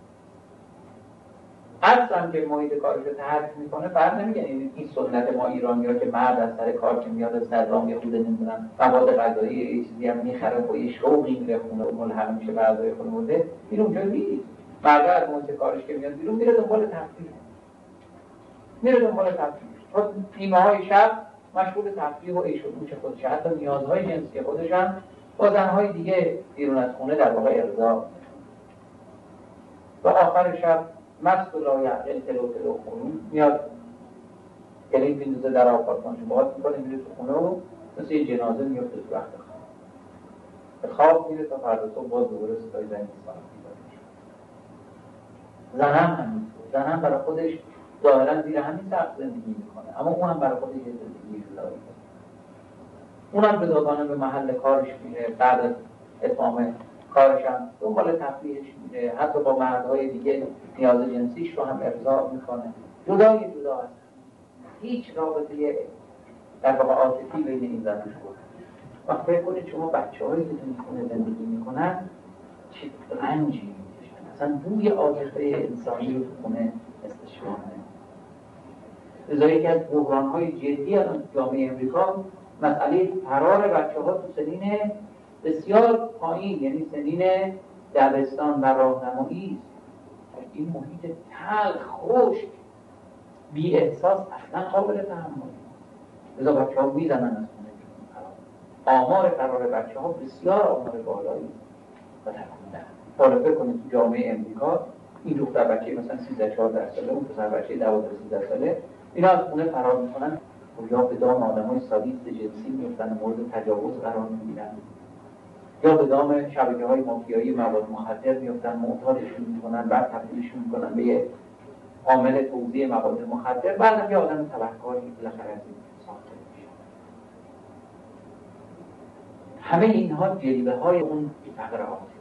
اصلا که محیط کارش رو ترک میکنه، بر نمیگن این سنت ما ایرانی ها که مرد از سر کار که میاد از سرام یه خوده نمیدونم مواد غذایی یه چیزی هم میخره و یه شوقی میره خونه و ملحق میشه به اعضای خانواده. این اونجا نیست. مرد از محیط کارش که میاد بیرون میره دنبال تفریح، میره دنبال تفریح. تا نیمه های شب مشغول تفریح و عیش و نوش خودشه، حتی نیازهای جنسی خودش هم با زنهای دیگه بیرون از خونه در واقع ارضا. و آخر شب مست و لایعقل تلو خونون میاد کلید میندازه در آپارتمانشو باز میکنه، میره تو خونه و مثل یه جنازه میفته تو وقت خواب. به خواب میره تا فردا صبح باز دوباره صدای زنگ ساعت بیدار میشه. زنم همینطور، زنم برای خودش ظاهرا زیر همین سقف زندگی میکنه، اما اون هم برای خودش یه زندگی جدا میکنه. اونم به دادانه به محل کارش میره، بعد از اتمام کارش هم دنبال تفریحش میره، حتی با مردهای دیگه نیاز جنسیش رو هم ارضا میکنه. جدا هست، هیچ رابطه در واقع عاطفی بین این زن و شوهر. وقتی فکر کنید شما بچه‌هایی که تو خونه زندگی میکنن چه رنجی میکشن، اصلا بوی عاطفه انسانی رو تو خونه استشمام نمی‌کنه. لذا یکی از بحران‌های جدی الان جامعه امریکا مسئله فرار بچه‌ها تو سنین بسیار پایین، یعنی سنین دبستان و راهنمایی. این محیط تلخ، خشک، بی احساس اصلا قابل تحمل نیست. لذا بچه‌ها میزنن از خونه. آمار فرار بچه‌ها بسیار آمار بالایی و تکون. حالا فکر کنید تو جامعه امریکا این دختر بچه مثلا 13-14 ساله، اون پسر بچه 12-13 ساله، اینا از خونه فرار میکنن و یا به دام آدمای سادیست جنسی میفتن، مورد تجاوز قرار میگیرن، یا به دام شبکه‌های مافیایی مواد مخدر میفتن، معتادشون میکنن، بعد تبدیلشون میکنن به یه عامل توزیع مواد مخدر، بعدم یه آدم تبهکاری بالاخره از این ساخته میشه. همه اینها جلوه‌های اون فقر عاطفی.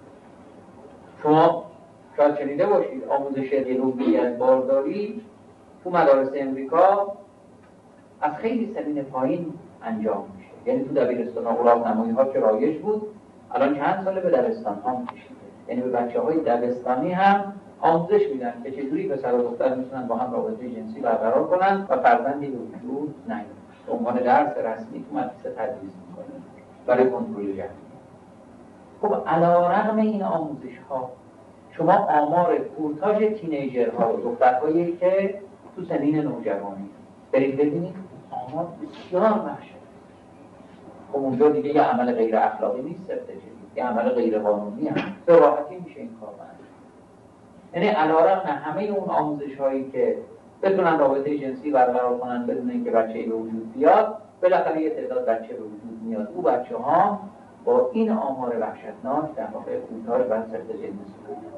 شما شاید شنیده باشید آموزش دیالوگی از بارداری تو مدارس امریکا از خیلی سنین پایین انجام میشه. یعنی تو دبیرستان‌ها و راهنمایی‌ها که رایج بود، الان چند ساله به دبستان‌ها می‌کشیده. یعنی به بچه‌های دبستانی هم آموزش میدن که چجوری پسر و دختر میتونن با هم رابطه جنسی برقرار کنن و فرزندی به وجود نیاد. به عنوان درس رسمی تو مدرسه تدریس میکنه برای کنترل جمعیت. خب علی‌رغم این آموزش‌ها شما آمار کورتاژ تینیجرها و دخترهایی که تو سنین نوجوانی برید ببینید، آمار بسیار وحشتناک. خب اونجا دیگه یه عمل غیر اخلاقی نیست، یه عمل غیر قانونی هم به راحتی میشه این کار کنه. یعنی علی‌رغم همه اون آموزش‌هایی که بتونن رابطه جنسی برقرار کنن بدون اینکه بچه‌ای به وجود بیاد، بالاخره یه تعداد بچه به وجود میاد. اون بچه‌ها با این آمار وحشتناک در واقع کورتاژ و سقط جنسی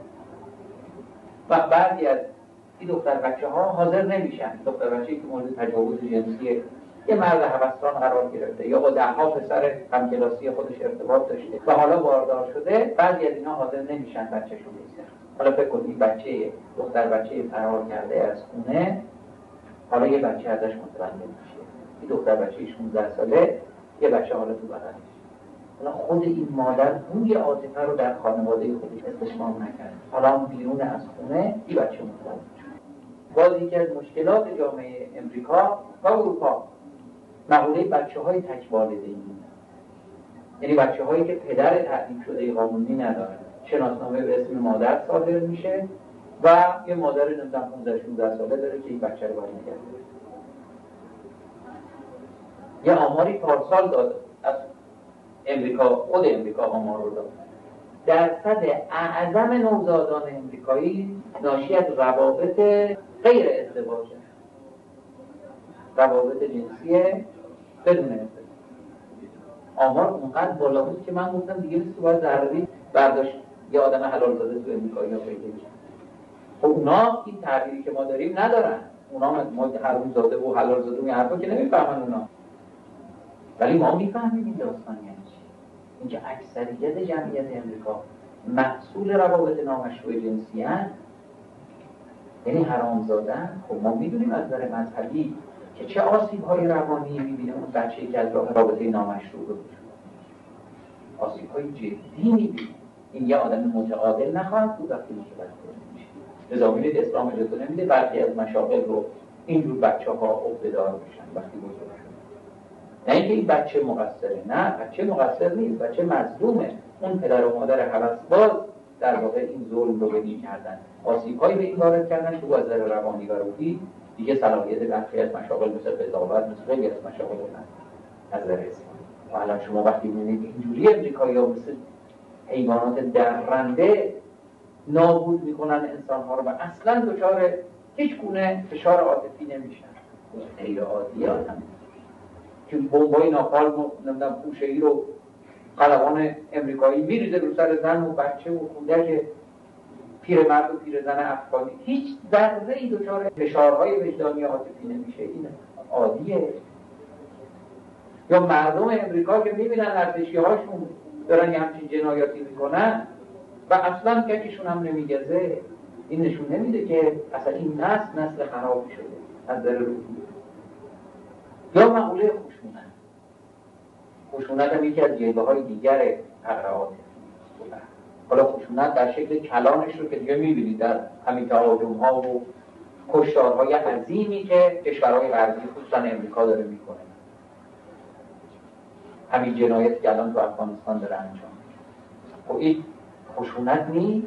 و بعضی از این دختر بچه‌ها حاضر نمیشن. دختر بچه‌ای که مورد تجاوز جنسی یه مرد هوسران قرار گرفته یا با 10 پسر همکلاسی خودش ارتباط داشته و حالا باردار شده، بعضی از اینا حاضر نمیشن بچه‌شون بگیرن. حالا فکر کنید بچه دختر بچه فرار کرده از خونه، حالا یه بچه ازش متولد میشه، این دختر بچه 16 ساله، یه بچه حالا تو بغلش. حالا خود این مادر بوی عاطفه رو در خانواده خودش استشمام نکرد، حالا بیرون از خونه این بچه متولد شد. باز یکی از مشکلات جامعه امریکا و اروپا مقوله بچه‌های تک والدینی، یعنی بچه‌هایی که پدر تعیین شده قانونی ندارن، شناسنامه به اسم مادر صادر میشه و یه مادر 15-16 ساله داره که این بچه رو باید نگه داره. یه آماری پارسال داد از امریکا، خود امریکا آمار رو داد، درصد اعظم نوزادان امریکایی ناشی از روابط غیر ازدواجه، روابط جنسی بدون ازدواج. آمار اونقدر بالا بود که من گفتم دیگه نیست باید ضروری برداشت یه آدم حلال زاده تو امریکایی ها پیدا بشه. خب اونا این تعبیری که ما داریم ندارن، اونا ما حرام زاده و حلال زاده این حرفا که نمیفهمن اونا، ولی ما میفهمیم این داستان یعنی چی. اینکه اکثریت جمعیت امریکا محصول روابط نامشروع جنسی هست، یعنی حرام زادن. خب ما میدونیم از نظر مذهبی که چه آسیب‌های روانی می‌بینه اون بچه‌ای که از راه رابطه نامشروع رو آسیب‌های جدی می‌بینه. این یه آدم متعادل نخواهد بود وقتی متولد میشه. لذا می‌بینید اسلام اجازه نمیده برخی از مشاغل رو اینجور بچه‌ها عهده‌دار بشن وقتی بزرگ شدن. نه اینکه این بچه مقصره، نه بچه مقصر نیست، بچه مظلومه. اون پدر و مادر هوسباز در واقع این ظلم رو بدین کردن، آسیب‌هایی به این وارد کردن که از نظر روانی و روحی دیگه صلاحیت برخی از مشاغل مثل قضاوت مثل خیلی از مشاغل از نظر اسلام. و الان شما وقتی می‌بینید اینجوری امریکایی‌ها مثل حیوانات درنده نابود می‌کنن انسان‌ها رو و اصلاً دچار هیچ گونه فشار عاطفی نمیشن. غیر عادیه آدم که بمبای ناپالم و نمیدونم پوشه‌ای رو خلبان امریکایی میریزه رو سر زن و بچه و کودک، پیرمرد و پیرزن افغانی، هیچ ذره‌ای دچار فشارهای وجدانی عاطفی نمیشه. این عادیه. یا مردم امریکا که میبینن ارتشی‌هاشون دارن یه همچین جنایاتی میکنن و اصلا ککشون هم نمیگزه، این نشون نمیده که اصلا این نسل خراب شده از نظر روحی. یا مقوله خشونت هم یکی از جلوه‌های دیگر تبعات. حالا خشونت در شکل کلانش رو که دیگه می‌بینید در همین تهاجم‌ها و کشتارهای عظیمی که کشورهای غربی خصوصا امریکا داره میکنه. همین جنایت که الان تو افغانستان داره انجام میشه. خب این خشونت نیست؟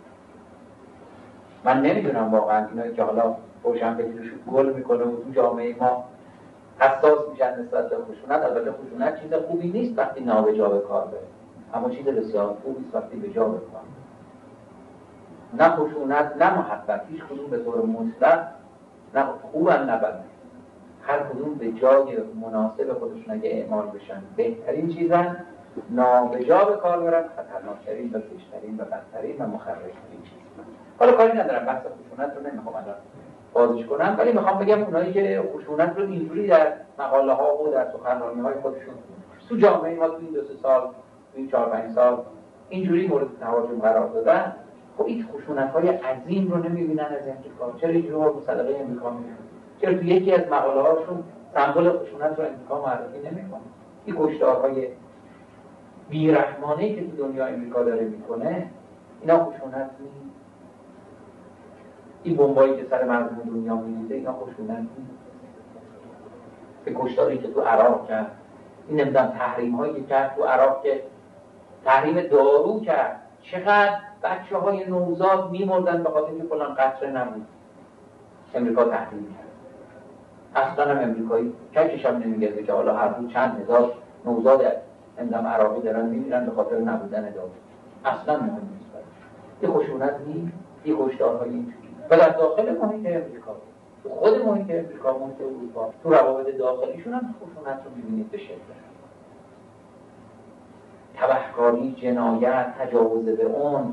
من نمیدونم واقعا اینایی که حالا روشنفکرش گل میکنه و تو جامعه ما حساس میشن نسبت به خشونت. البته خشونت چیز خوبی نیست وقتی نابجا به کار بره، اما چیز بسیار خوبی است وقتی به جا به کار. نه خشونت نه محبت، هیچ کدوم به طور مطلق نه خوبن نه بدن، هر کدوم به جای مناسب خودشون اگه اعمال بشن بهترین چیزن. نابجا به کار برن خطرناکترین و بیشترین و بدترین و مخربترین چیزن. حالا کاری ندارم، بحث خشونت رو نمیخوام الان بازش کنم، ولی میخوام بگم اونایی که خشونت رو اینجوری در مقاله ها و در سخنرانی های خودشون تو جامعه ما تو این 2-3 سال، تو این 4-5 سال اینجوری مورد تهاجم قرار دادن، خب این خشونت های عظیم رو نمیبینن از امریکا. چرا اینجوری مصدقه امریکا میبینن؟ چرا تو یکی از مقاله هاشون سمبل خشونت رو امریکا معرفی نمیکنه؟ این کشتارهای بیرحمانه‌ای که تو دنیا امریکا داره میکنه اینا خشونت نیست؟ این بمبایی که سر مردم دنیا میریزه اینا خشونت نیست؟ به کشتاری که تو عراق کرد، این نمیدونم تحریم هایی که کرد تو عراق که تحریم دارو کرد، چقدر بچه های نوزاد میمردن به خاطر اینکه فلان قطره نبود، امریکا تحریم کرد. اصلا هم امریکایی کشش هم نمیگرده که حالا هر روز چند هزار نوزاد نمیدونم عراقی دارن میمیرن به خاطر نبودن دارو. اصلا مهم نیست. این خشونت نیست؟ این کشتارهای اینجوری و در داخل محیط امریکا، تو خود محیط امریکا، محیط اروپا، تو روابط داخلیشون هم خشونت رو می‌بینید به شدت. تبهکاری، جنایت، تجاوز به اون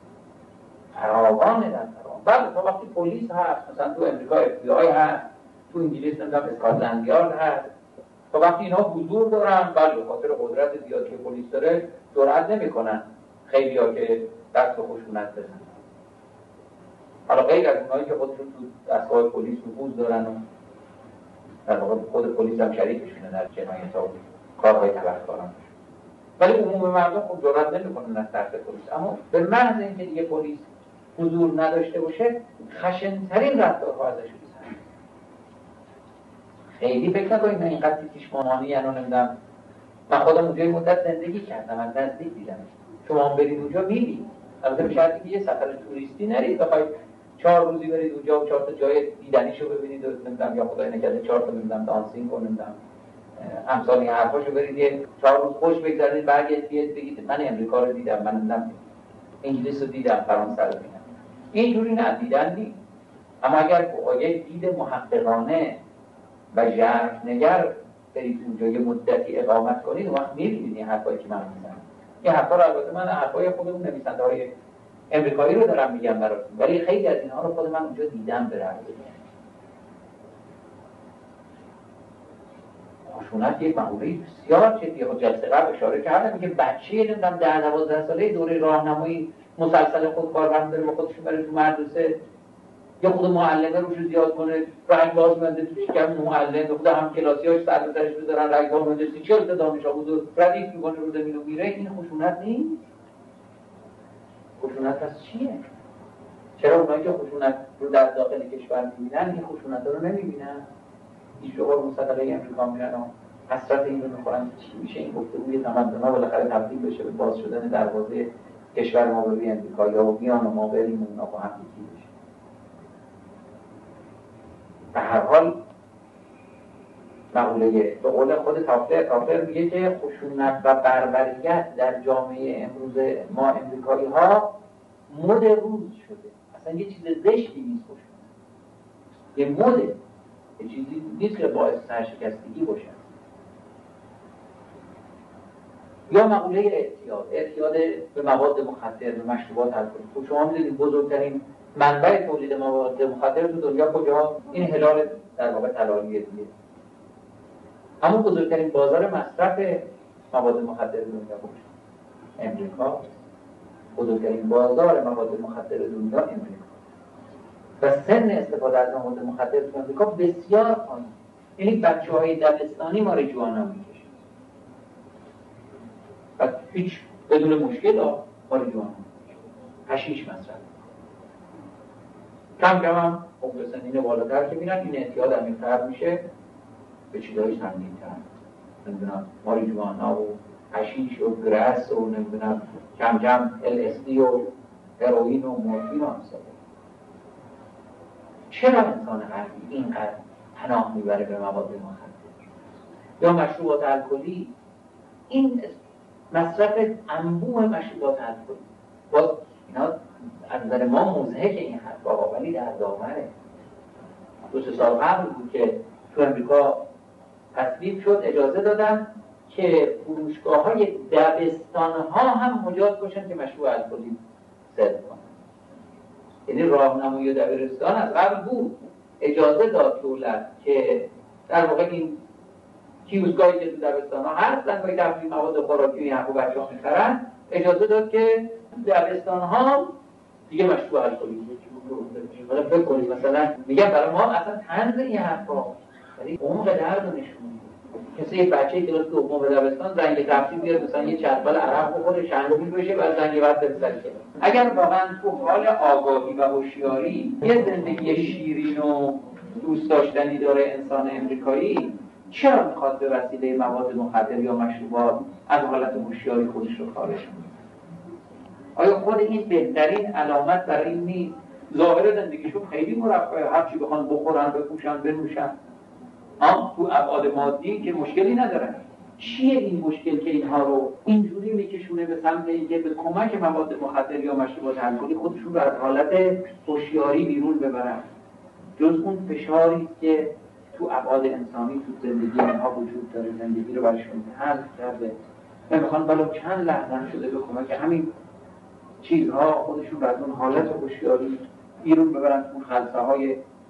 فراوانه در فراوان. بعد تا وقتی پلیس هست، مثلا تو امریکا FBI هست، تو انگلیس نمیدونم اسکاتلند یارد هست. تا وقتی اینا حضور دارن، بله به خاطر قدرت زیادی که پلیس داره جرئت نمیکنن خیلی‌ها که دست به خشونت بزنن. حالا غیر از اونایی که خودشون تو دستگاه پلیس نفوذ دارن و در واقع خود پلیس هم شریکشونه در جنایت‌ها و کارهای تبهکارانه، ولی عموم مردم خب جرئت نمیکنن از ترس پلیس. اما به محض اینکه دیگه پلیس حضور نداشته باشه، خشن‌ترین رفتارها ازش می‌کنن. خیلی فکر نکنید من اینقدر تیشمانی نمیدونم. من خودم اونجا مدت زندگی کردم، از نزدیک دیدم. شما هم برید اونجا می‌بینید. البته به شرطی که یه سفر توریستی نرید، بخواید 4 روزی برید اونجا و 4 تا جای دیدنیشو ببینید و نمیدونم یا خدای نکرده 4 تا نمیدونم دانسینگ و نمیدونم امثال این حرفاشو برید 4 روز خوش بگذرونید، برگردید بگید من امریکا رو دیدم، من نمیدونم انگلیس رو دیدم، فرانسه رو دیدم. اینجوری نه، دیدن نیست. اما اگر با یک دید محققانه و ژرف‌نگر برید اونجا یه مدتی اقامت کنید، اون وقت می‌بینید این حرفایی که من میزنم. این حرفا رو البته من حرفای خودمون نویسنده‌های امریکایی رو دارم میگم براتون، ولی خیلی از اینها رو خود من اونجا دیدم به رأی. خشونت یک مقوله بسیار جدیه. خود جلسه قبل اشاره کردم که بچه نمیدونم 10-12 ساله دوره راهنمایی مسلسل خودکار برمی‌داره با خودش بره تو مدرسه، یا خود معلمه روش زیاد کنه، رنگ باز منده تو شکم معلم، خود هم کلاسی‌هاش سر بزنش بذارن رنگ باز منده 30-40 تا دانش آموز رو ردیف می‌کنه رو زمین و میره. این خشونت نیست. خشونت از چیه؟ چرا اونایی که خشونت رو در داخل کشور می‌بینن این خشونت رو نمی‌بینن؟ هیچ جواب مستقله امریکا میرن و حسرت این رو می‌خورن چی میشه این گفتگوی تمدن‌ها بالاخره تبدیل بشه به باز شدن دروازه کشور ما به امریکا یا بیان ما بریم اونا با هم یکی بشه. به هر حال مقوله به قول خود تافلر میگه که خشونت و بربریت در جامعه امروز ما امریکایی‌ها مد روز شده. اصلا یه چیز زشتی نیست خشونت. یه مده. یه چیزی نیست که باعث سرشکستگی باشه. یا مقوله اعتیاد به مواد مخدر، به مشروبات الکلی. خب شما می‌دونید بزرگترین منبع تولید مواد مخدر تو دنیا کجا؟ این هلال در واقع طلاییه دیگه. اما بزرگترین بازار مصرف مواد مخدر دنیا کجا؟ امریکا. بزرگترین بازار مواد مخدر دنیا امریکا. و سن استفاده از مواد مخدر تو امریکا بسیار پایین. یعنی بچه‌های دبستانی ماریجوانا می‌کشن. و هیچ بدون مشکل ماریجوانا حشیش مصرف. کم کم هم به سنین بالاتر که میرن این اعتیاد عمیق‌تر میشه به چیزهای سنگین‌تر. نمیدونم ماریجوانا و حشیش و گرس و نمیدونم کم کم LSD و هروئین و مورفین و همساله. چرا انسان غربی اینقدر پناه میبره به مواد مخدر یا مشروبات الکلی؟ این مصرف انبوه مشروبات الکلی باز اینا از نظر ما مضحک این حرفا، ولی در دامنه. 2-3 سال قبل بود که تو امریکا تصویب شد، اجازه دادن که فروشگاه‌های دبستان‌ها هم مجاز باشن که مشروب الکلی سرو کنن. یعنی راهنمایی دبیرستان از قبل بود، اجازه داد دولت که در واقع این کیوسکایی که تو دبستان‌ها هستن با تفریح مواد خوراکی این حرفو بچه‌ها می‌خرن، اجازه داد که دبستان‌ها دیگه مشروب الکلی حالا فکر کنید مثلا میگم برای ما اصلا طنز این حرفا، ولی عمق درد نشون کسی یه بچه‌ای که دوم به دبستان زنگ تفریح بیاد مثلا یه چربال عرق بخوره شنگومی بشه بعد زنگ بعد بزنه. اگر واقعا تو حال آگاهی و هوشیاری یه زندگی شیرین و دوست داشتنی داره انسان امریکایی، چرا میخواد به وسیله مواد مخدر یا مشروبات از حالت هوشیاری خودش رو خارج کنه؟ آیا خود این بهترین علامت برای این نیست؟ ظاهر زندگیشون خیلی مرفه، هر چی بخوان بخورن بپوشن بنوشن، تو ابعاد مادی که مشکلی ندارن. چیه این مشکل که اینها رو اینجوری میکشونه به سمت اینکه به کمک مواد مخدر یا مشروبات الکلی خودشون رو از حالت هوشیاری بیرون ببرن؟ جز اون فشاری که تو ابعاد انسانی تو زندگی اینها وجود داره، زندگی رو برشون تلخ کرده. نمیخوان بلا چند لحظه شده به کمک همین چیزها خودشون رو از اون حالت هوشیاری بیرون ببرن، اون خلسه های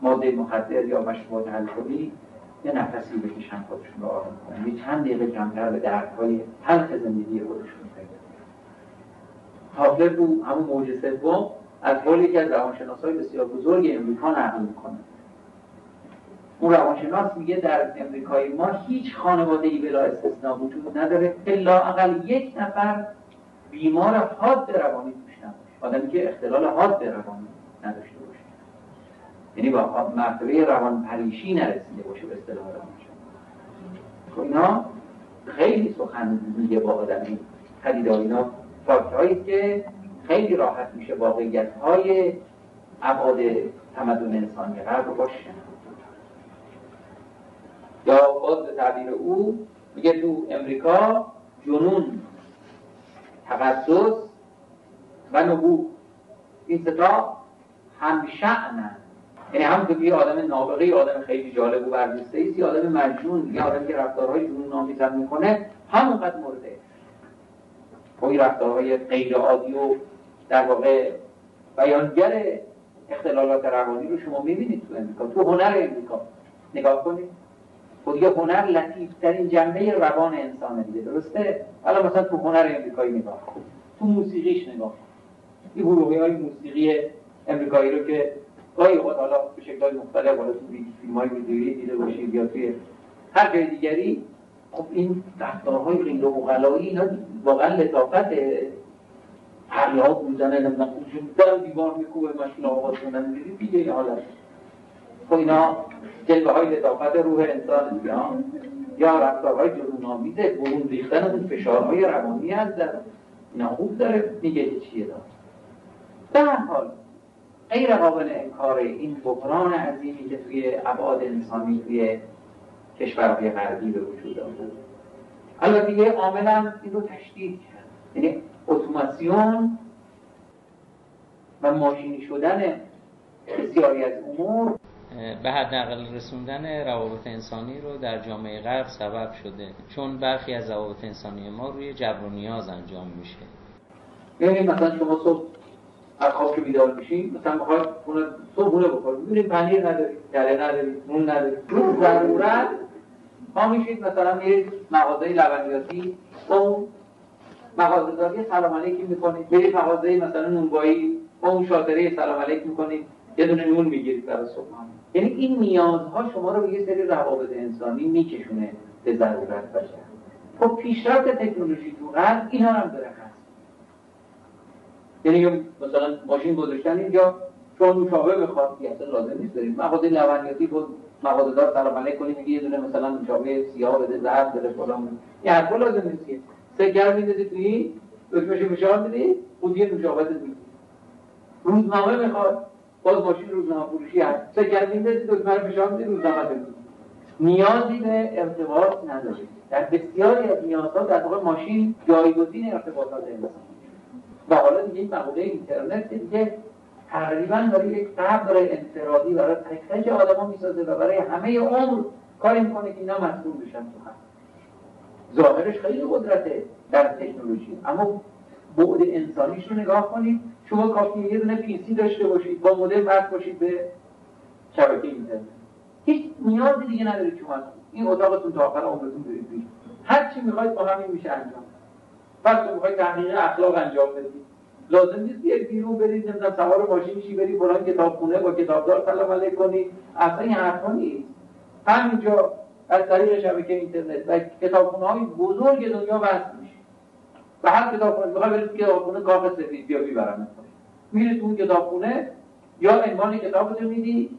ماده مخدر یا مشروبات الکلی یه نفسی بکشن، خودشون رو آروم کنن، یه چند دقیقه کمتر به دردهای تلخ زندگی خودشون پیدا. هافلر تو همون موج سوم از قول یکی از روانشناسای بسیار بزرگ امریکا نقل میکنه. اون روانشناس میگه در امریکای ما هیچ خانواده‌ای بلا استثناء وجود نداره الا اقل یک نفر بیمار حاد روانی توش نباشه، آدمی که اختلال حاد روانی نداشته باشه، یعنی با مرتبه روان پریشی نرسیده باشه به اصطلاح روانشناس. اینا خیلی سخن میگه با آدمی خریدار، اینا فاکتورهایی که خیلی راحت میشه واقعیت‌های ابعاد تمدن انسانی غرب باشه. یا باز به تعبیر او میگه تو امریکا جنون، تقدس و نبوغ این ستا هم شأنن، یعنی همونطور که یه آدم نابغه، یه آدم خیلی جالب و برجسته‌ای، یه آدم مجنون، یه آدم که رفتارهای جنون‌آمیز میکنه همونقدر مرده. این رفتارهای غیر عادی و در واقع بیانگر اختلالات روانی رو شما میبینید تو امریکا، تو هنر امریکا نگاه کنید. خود دیگه هنر لطیف‌ترین جنبه روان انسانه دیگه، درسته؟ حالا مثلا تو هنر امریکایی نگاه کن، تو موسیقیش نگاه کن. این گروه‌های موسیقی امریکایی رو که گاهی اوقات حالا به شکل‌های مختلف حالا تو فیلم‌های ویدیویی دیده باشید یا توی هر جای دیگری، خب این رفتارهای غیر عقلایی اینا واقعا لطافت عقل‌ها میزنه، نمیدونم در دیوار میکوبه، ماشین آواز می‌زنه، می‌بینید دیگه این حالت. خب اینا جلوه‌های لطافت روح انسان دیگه، یا رفتارهای جنون‌آمیز برون ریختن اون فشارهای روانی از در اینا خوب داره میگه چیه داره. در هر حال غیر قابل انکار این بحران عظیمی که توی ابعاد انسانی توی کشورهای غربی به وجود آمد. البته یه عامل هم این رو تشدید کرد، یعنی اتوماسیون و ماشینی شدن بسیاری از امور به حداقل رسوندن روابط انسانی رو در جامعه غرب سبب شده، چون برخی از روابط انسانی ما روی جبر و نیاز انجام میشه. یعنی مثلا شما صبح از خواب که بیدار میشین، مثلا بخواید صبحونه بخورید، میبینید پنیر ندارید، گله ندارید، نون ندارید، رو ضرورت ما میشید مثلا میرید مغازه لبنیاتی، اون مغازه‌داری سلام علیکم میکنید، میرید مغازه مثلا نونوایی، اون شاطره سلام علیکم میکنید، یه دونه نون میگیرید برای صبحانه. یعنی این نیازها شما رو به یه سری روابط انسانی میکشونه به ضرورت بشه. خب پیشرفت تکنولوژی تو غرب اینا هم داره هست. یعنی مثلا ماشین گذاشتن اینجا، چون نوشابه بخواد اصلا لازم نیست برید مغازه لبنیاتی بود، مغازه‌دار سلام علیکم کنید میگه یه دونه مثلا نوشابه سیاه بده، زرد بده، فلان. این حرفا لازم نیست. سکر می‌ذارید توی دکمه‌شو فشار میدید، خود یه نوشابه میدید. روزنامه میخواد، باز ماشین روزنامه فروشی هست، سکر می‌ذارید دکمه رو فشار میدید، روزنامه میدید. نیازی به ارتباط ندارید. در بسیاری از نیازها در واقع ماشین جایگزین ارتباطات انسانی. و حالا دیگه این مقوله اینترنت دیگه تقریبا داره یک قبر انفرادی برای تک تک آدم‌ها میسازه و برای همه عمر کاری میکنه که اینا مسئول بشن تو هم. ظاهرش خیلی قدرته در تکنولوژی، اما بعد انسانیش رو نگاه کنید. شما کافیه یه دونه پی‌سی داشته باشید، با مودم وصل باشید به شبکه اینترنت، هیچ نیازی دیگه ندارید شما این اتاقتون تا آخر عمرتون برید بیرون. هر چی میخواید با همین میشه انجام. بعد تو میخواید تحقیق اخلاق انجام بدید، لازم نیست بیاید بیرون برید نمیدونم سوار ماشین شی برید فلان کتابخونه با کتابدار سلام علیک کنید، اصلا این حرفا نیست. همینجا از طریق شبکه اینترنت و کتابخونه‌های بزرگ دنیا وصل میشه. و هر کتابخونه میخواد برید کتابخونه کاغذ سفید بیا میبرن، میرید تو اون کتابخونه یا عنوان کتابتون میدی،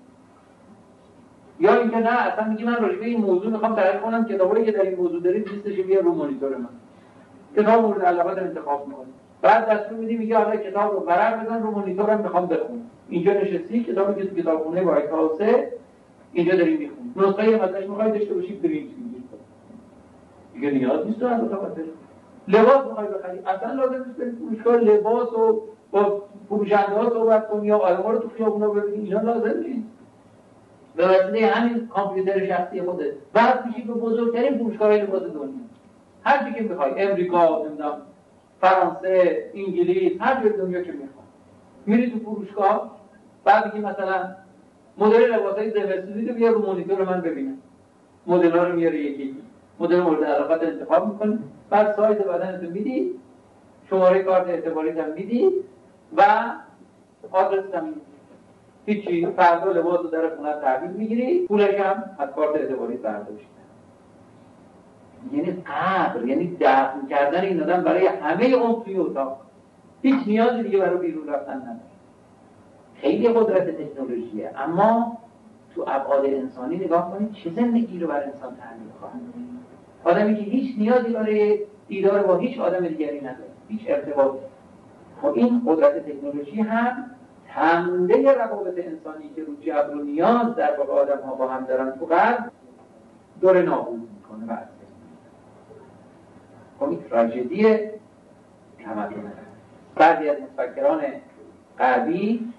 یا اینکه نه اصلا میگی من راجع به این موضوع میخوام تحقیق کنم، کتابایی که در این موضوع دارید لیستش بیا رو مانیتور من، کتاب مورد علاقه رو انتخاب میکنی، بعد دستور میدی میگه حالا کتاب رو ورق بزن رو مانیتورم میخوام بخونم. اینجا نشستی کتابی که تو کتابخونه وایت هاوسه اینجا داری میخونی، نسخه ازش میخوای داشته باشی پرینت میگیری، دیگه نیاز نیست تو از اتاقت بری. لباس میخوای بخری اصلا لازم نیست بری فروشگاه لباس و با فروشنده‌ها صحبت کنی یا آدم‌ها رو تو خیابونا ببینی، اینا لازم نیست. به واسطه همین کامپیوتر شخصی خودت بعد میشی به بزرگترین فروشگاه لباس دنیا، هر چی که میخوای، امریکا، نمیدونم فرانسه، انگلیس، هر جای دنیا که میخوای میری تو فروشگاه، بعد میگی مثلا مدل لباسای زمستونی رو بیار رو مانیتور من ببینم، مدل‌ها رو میاره یکی مدل مورد علاقت انتخاب می‌کنی، بعد سایز بدنت رو میدی، شماره کارت اعتباریت هم میدی و آدرس هم میدی. هیچی، فردا لباس رو در خونه تحویل میگیری، پولش هم از کارت اعتباریت برداشت. یعنی قبر، یعنی دفن کردن این آدم برای همه عمر توی اتاق، هیچ نیازی دیگه برای بیرون رفتن نداره. خیلی قدرت تکنولوژیه، اما تو ابعاد انسانی نگاه کنید چه زندگی رو بر انسان تعمین خواهد. آدمی که هیچ نیازی برای دیدار با هیچ آدم دیگری نداره، هیچ ارتباطی. خب این قدرت تکنولوژی هم تمنده روابط انسانی که رو جبر و نیاز در واقع آدم‌ها با هم دارن تو قلب داره نابود میکنه. بعد خب این تراژدی تمدن. بعضی از مفکران غربی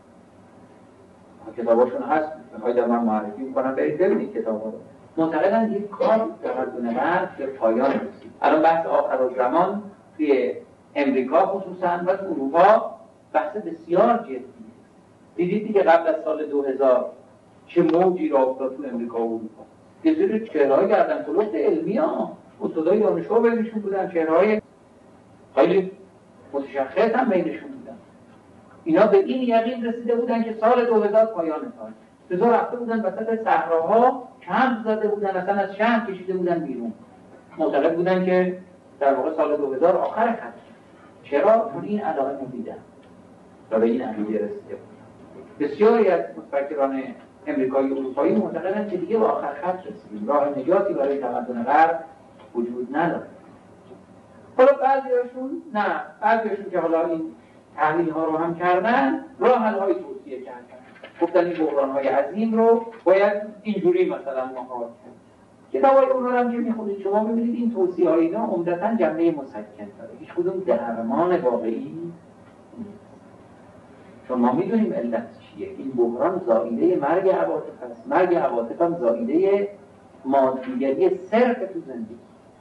کتاباشون هست، میخواید من معرفی میکنم برید ببینید کتابا رو، معتقدن یک کار تمدن غرب به پایان رسید. الان بحث آخرالزمان توی امریکا خصوصا و تو اروپا بحث بسیار جدیه. دیدید دیگه قبل از سال 2000 چه موجی را افتاد تو امریکا و اروپا. یه سری چهره‌های گردن کلفت علمی ها، استادای دانشگاه بینشون بودن، چهره‌های خیلی متشخص هم بینشون بودن. اینا به این یقین رسیده بودن که سال 2000 پایان تاریخ. 2000 رفته بودن وسط صحراها، کمپ زده بودن، اصلا از شهر کشیده بودن بیرون. معتقد بودن که در واقع سال 2000 آخر خط. چرا؟ چون این علائم رو دیدن و به این عقیده رسیده بودن. بسیاری از مفکران امریکایی و اروپایی معتقدن که دیگه به آخر خط رسیدیم، راه نجاتی برای تمدن غرب وجود نداره. حالا بعضی‌هاشون که حالا این تحلیل ها رو هم کردن، راه حل های توصیه کردن. گفتن این بحران های عظیم رو باید اینجوری مثلا مهار کرد. کتابای اون رو هم که میخونید شما ببینید این توصیه های اینا عمدتاً جنبه مسکن داره، هیچ کدوم درمان واقعی نیست. چون ما میدونیم علت چیه. این بحران زائیده مرگ عواطف است. مرگ عواطف هم زائیده مادیگری صرف تو زندگی.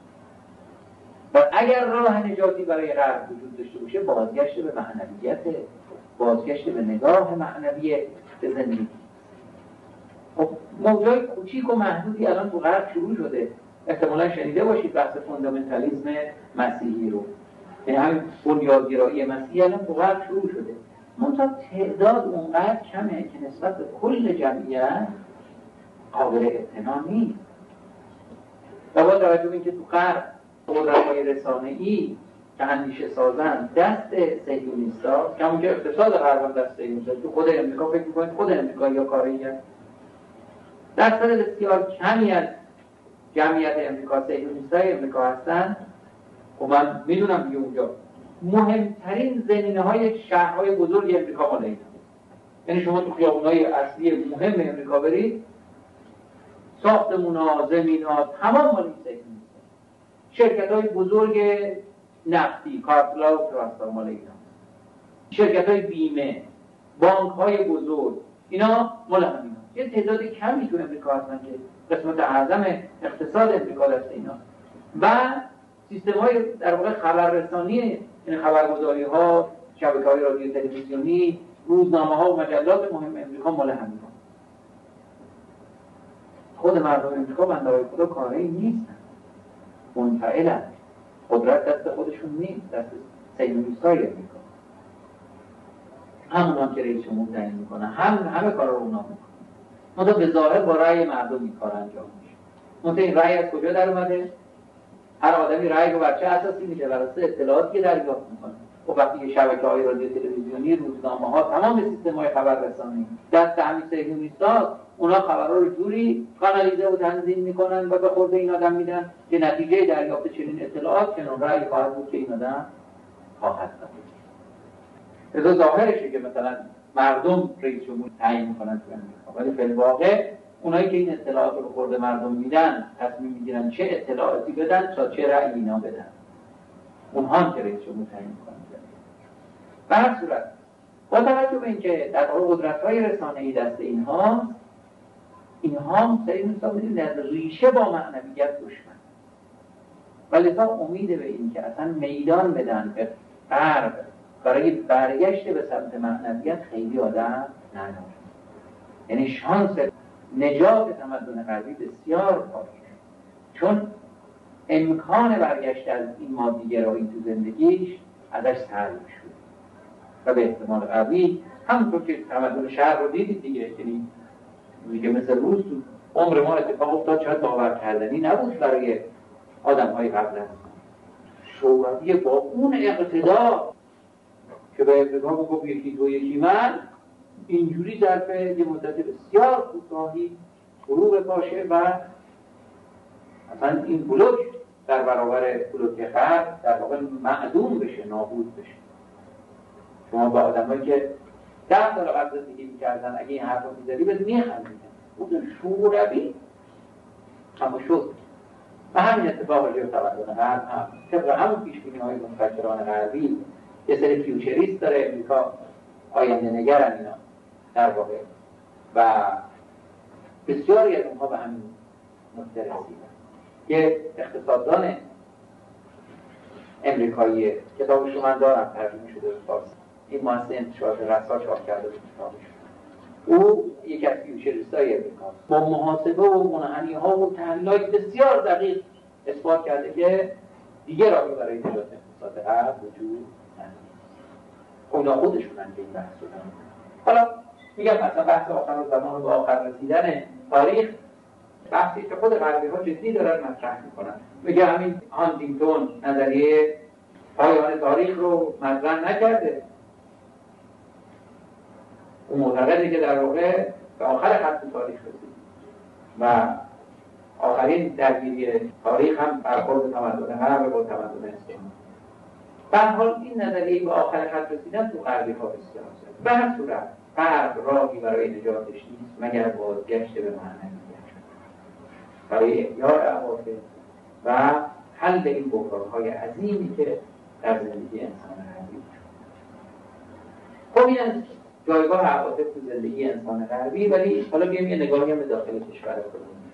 و اگر راه نجاتی برای غرب وجود داشته باشه، بازگشت به معنویت، بازگشت به نگاه معنوی به زندگی. خب موضوع کوچیک و محدودی الان تو غرب شروع شده. احتمالا شنیده باشید بحث فوندامنتالیسم مسیحی رو، یعنی همین بنیادگرایی مسیحی الان تو غرب شروع شده. منتها تعداد اونقدر کمه که نسبت به کل جمعیت قابل اعتنا نیست. و با توجه به اینکه تو غرب قدرت‌های رسانه‌ای که اندیشه سازن دست صهیونیست‌ها، که همون که اقتصاد غرب دست صهیونیست‌ها، تو خود امریکا فکر می‌کنید خود امریکا یا کاری کرد. درصد بسیار کمی از جمعیت امریکا صهیونیست‌های امریکا هستن. و من میدونم دیگه اونجا مهمترین زمینه‌های شهرهای بزرگ امریکا مال اینا. یعنی شما تو خیابون‌های اصلی مهم امریکا برید، ساختمون‌ها، زمین‌ها تمام مال صهیونیست. شرکت‌های بزرگ نفتی، کارتلا و تراستار مال اینا. شرکت‌های بیمه، بانک‌های بزرگ، اینا مال همینا. یه تعداد کمی تو امریکا هستن که قسمت اعظم اقتصاد امریکا دست اینا. و سیستم‌های در واقع خبررسانی، یعنی خبرگزاری‌ها، شبکه‌های رادیو تلویزیونی، روزنامه‌ها و مجلات مهم امریکا مال همینا. خود مردم امریکا بنده‌های خدا کاری نیستن. منفعلن. قدرت دست خودشون نیست، دست صهیونیست‌های امریکا. همون که رئیس جمهور تعیین میکنه، همه کارا رو اونا میکنن. منتها به ظاهر با رأی مردم این کار انجام میشه. منتها این رأی از کجا در اومده؟ هر آدمی رأی رو بر چه اساسی میده؟ بر اساس اطلاعاتی که دریافت میکنه. و وقتی شبکه‌های رادیو تلویزیونی، روزنامه‌ها، تمام سیستم‌های خبررسانی دست همین صهیونیست‌ها، اونا خبرها رو جوری کانالیزه و تنظیم میکنن و به خورد این آدم میدن که نتیجه دریافت چنین اطلاعات چنین رأی خواهد بود که این آدم خواهد داد. لذا ظاهرشه که مثلا مردم رئیس جمهور تعیین میکنن تو امریکا، ولی فی الواقع اونایی که این اطلاعات رو خورد مردم میدن تصمیم میگیرن چه اطلاعاتی بدن تا چه رأی اینا بدن. اونها که رئیس جمهور تعیین میکنن. به هر صورت با توجه به اینکه در واقع قدرت‌های رسانه‌ای دست اینها صهیونیست‌ها در ریشه با معنویت دشمن. ولی امید به این که اصلا میدان بدن به غرب برای برگشت به سمت معنویت خیلی آدم نداره. یعنی شانس نجات تمدن غربی بسیار پایینه، چون امکان برگشت از این مادیگرایی تو زندگیش ازش سلب شد و به احتمال قوی همونطور که تمدن شهر رو دیدید دیگه، یعنی میگه مثل روز تو عمر ما اتفاق افتاد، شاید باور کردنی نبود برای آدم‌های قبل از شوروی با اون اقتدار که به ابتدا گفت یکی تو یکی من، اینجوری ظرف یه مدت بسیار کوتاهی فرو باشه و اصلا این بلوک در برابر بلوک غرب در واقع معدوم بشه، نابود بشه. شما با آدمایی که 10 سال قبل زندگی می‌کردن اگه این حرفو می‌زدی بهت می‌خندیدن، اون شوروی اما شد. و همین اتفاق راجع به تمدن غرب هم طبق همون پیش‌بینی‌های مفکران غربی، یه سری فیوچریست داره امریکا، آینده نگرن اینا در واقع، و بسیاری از اونها به همین نقطه رسیدن. یه اقتصاددان امریکایی، کتابش رو من دارم، ترجمه شده به فارسی، این مؤسسه انتشارات رسا چاپ کرده بود کتابش. او یکی از فیوچریستای امریکاست، با محاسبه و منحنی‌ها و تحلیل‌های بسیار دقیق اثبات کرده که دیگه راهی برای نجات اقتصاد غرب وجود نداره. اونا خودشونن که این بحث رو دارن. حالا میگم مثلا بحث آخر زمان و آخر رسیدن تاریخ بحثی که خود غربی‌ها جدی دارن مطرح میکنن. میگه همین هانتینگتون نظریه پایان تاریخ رو مطرح نکرده، اون معتقده که در واقع به آخر خط تاریخ رسید و آخرین درگیری تاریخ هم برخورد تمدن غرب با تمدن اسلامی. به هر حال این نظریه به آخر خط رسیدن تو غربی‌ها بسیار است. به هر صورت غرب راهی برای نجاتش نیست مگر بازگشت به معنویت برای احیای عواطف و حل این بحران‌های عظیمی که در زندگی انسان غربی. خب این جایگاه عواطف تو زندگی انسان غربی، ولی حالا بیایم یه نگاهی هم به داخل کشور کنیم.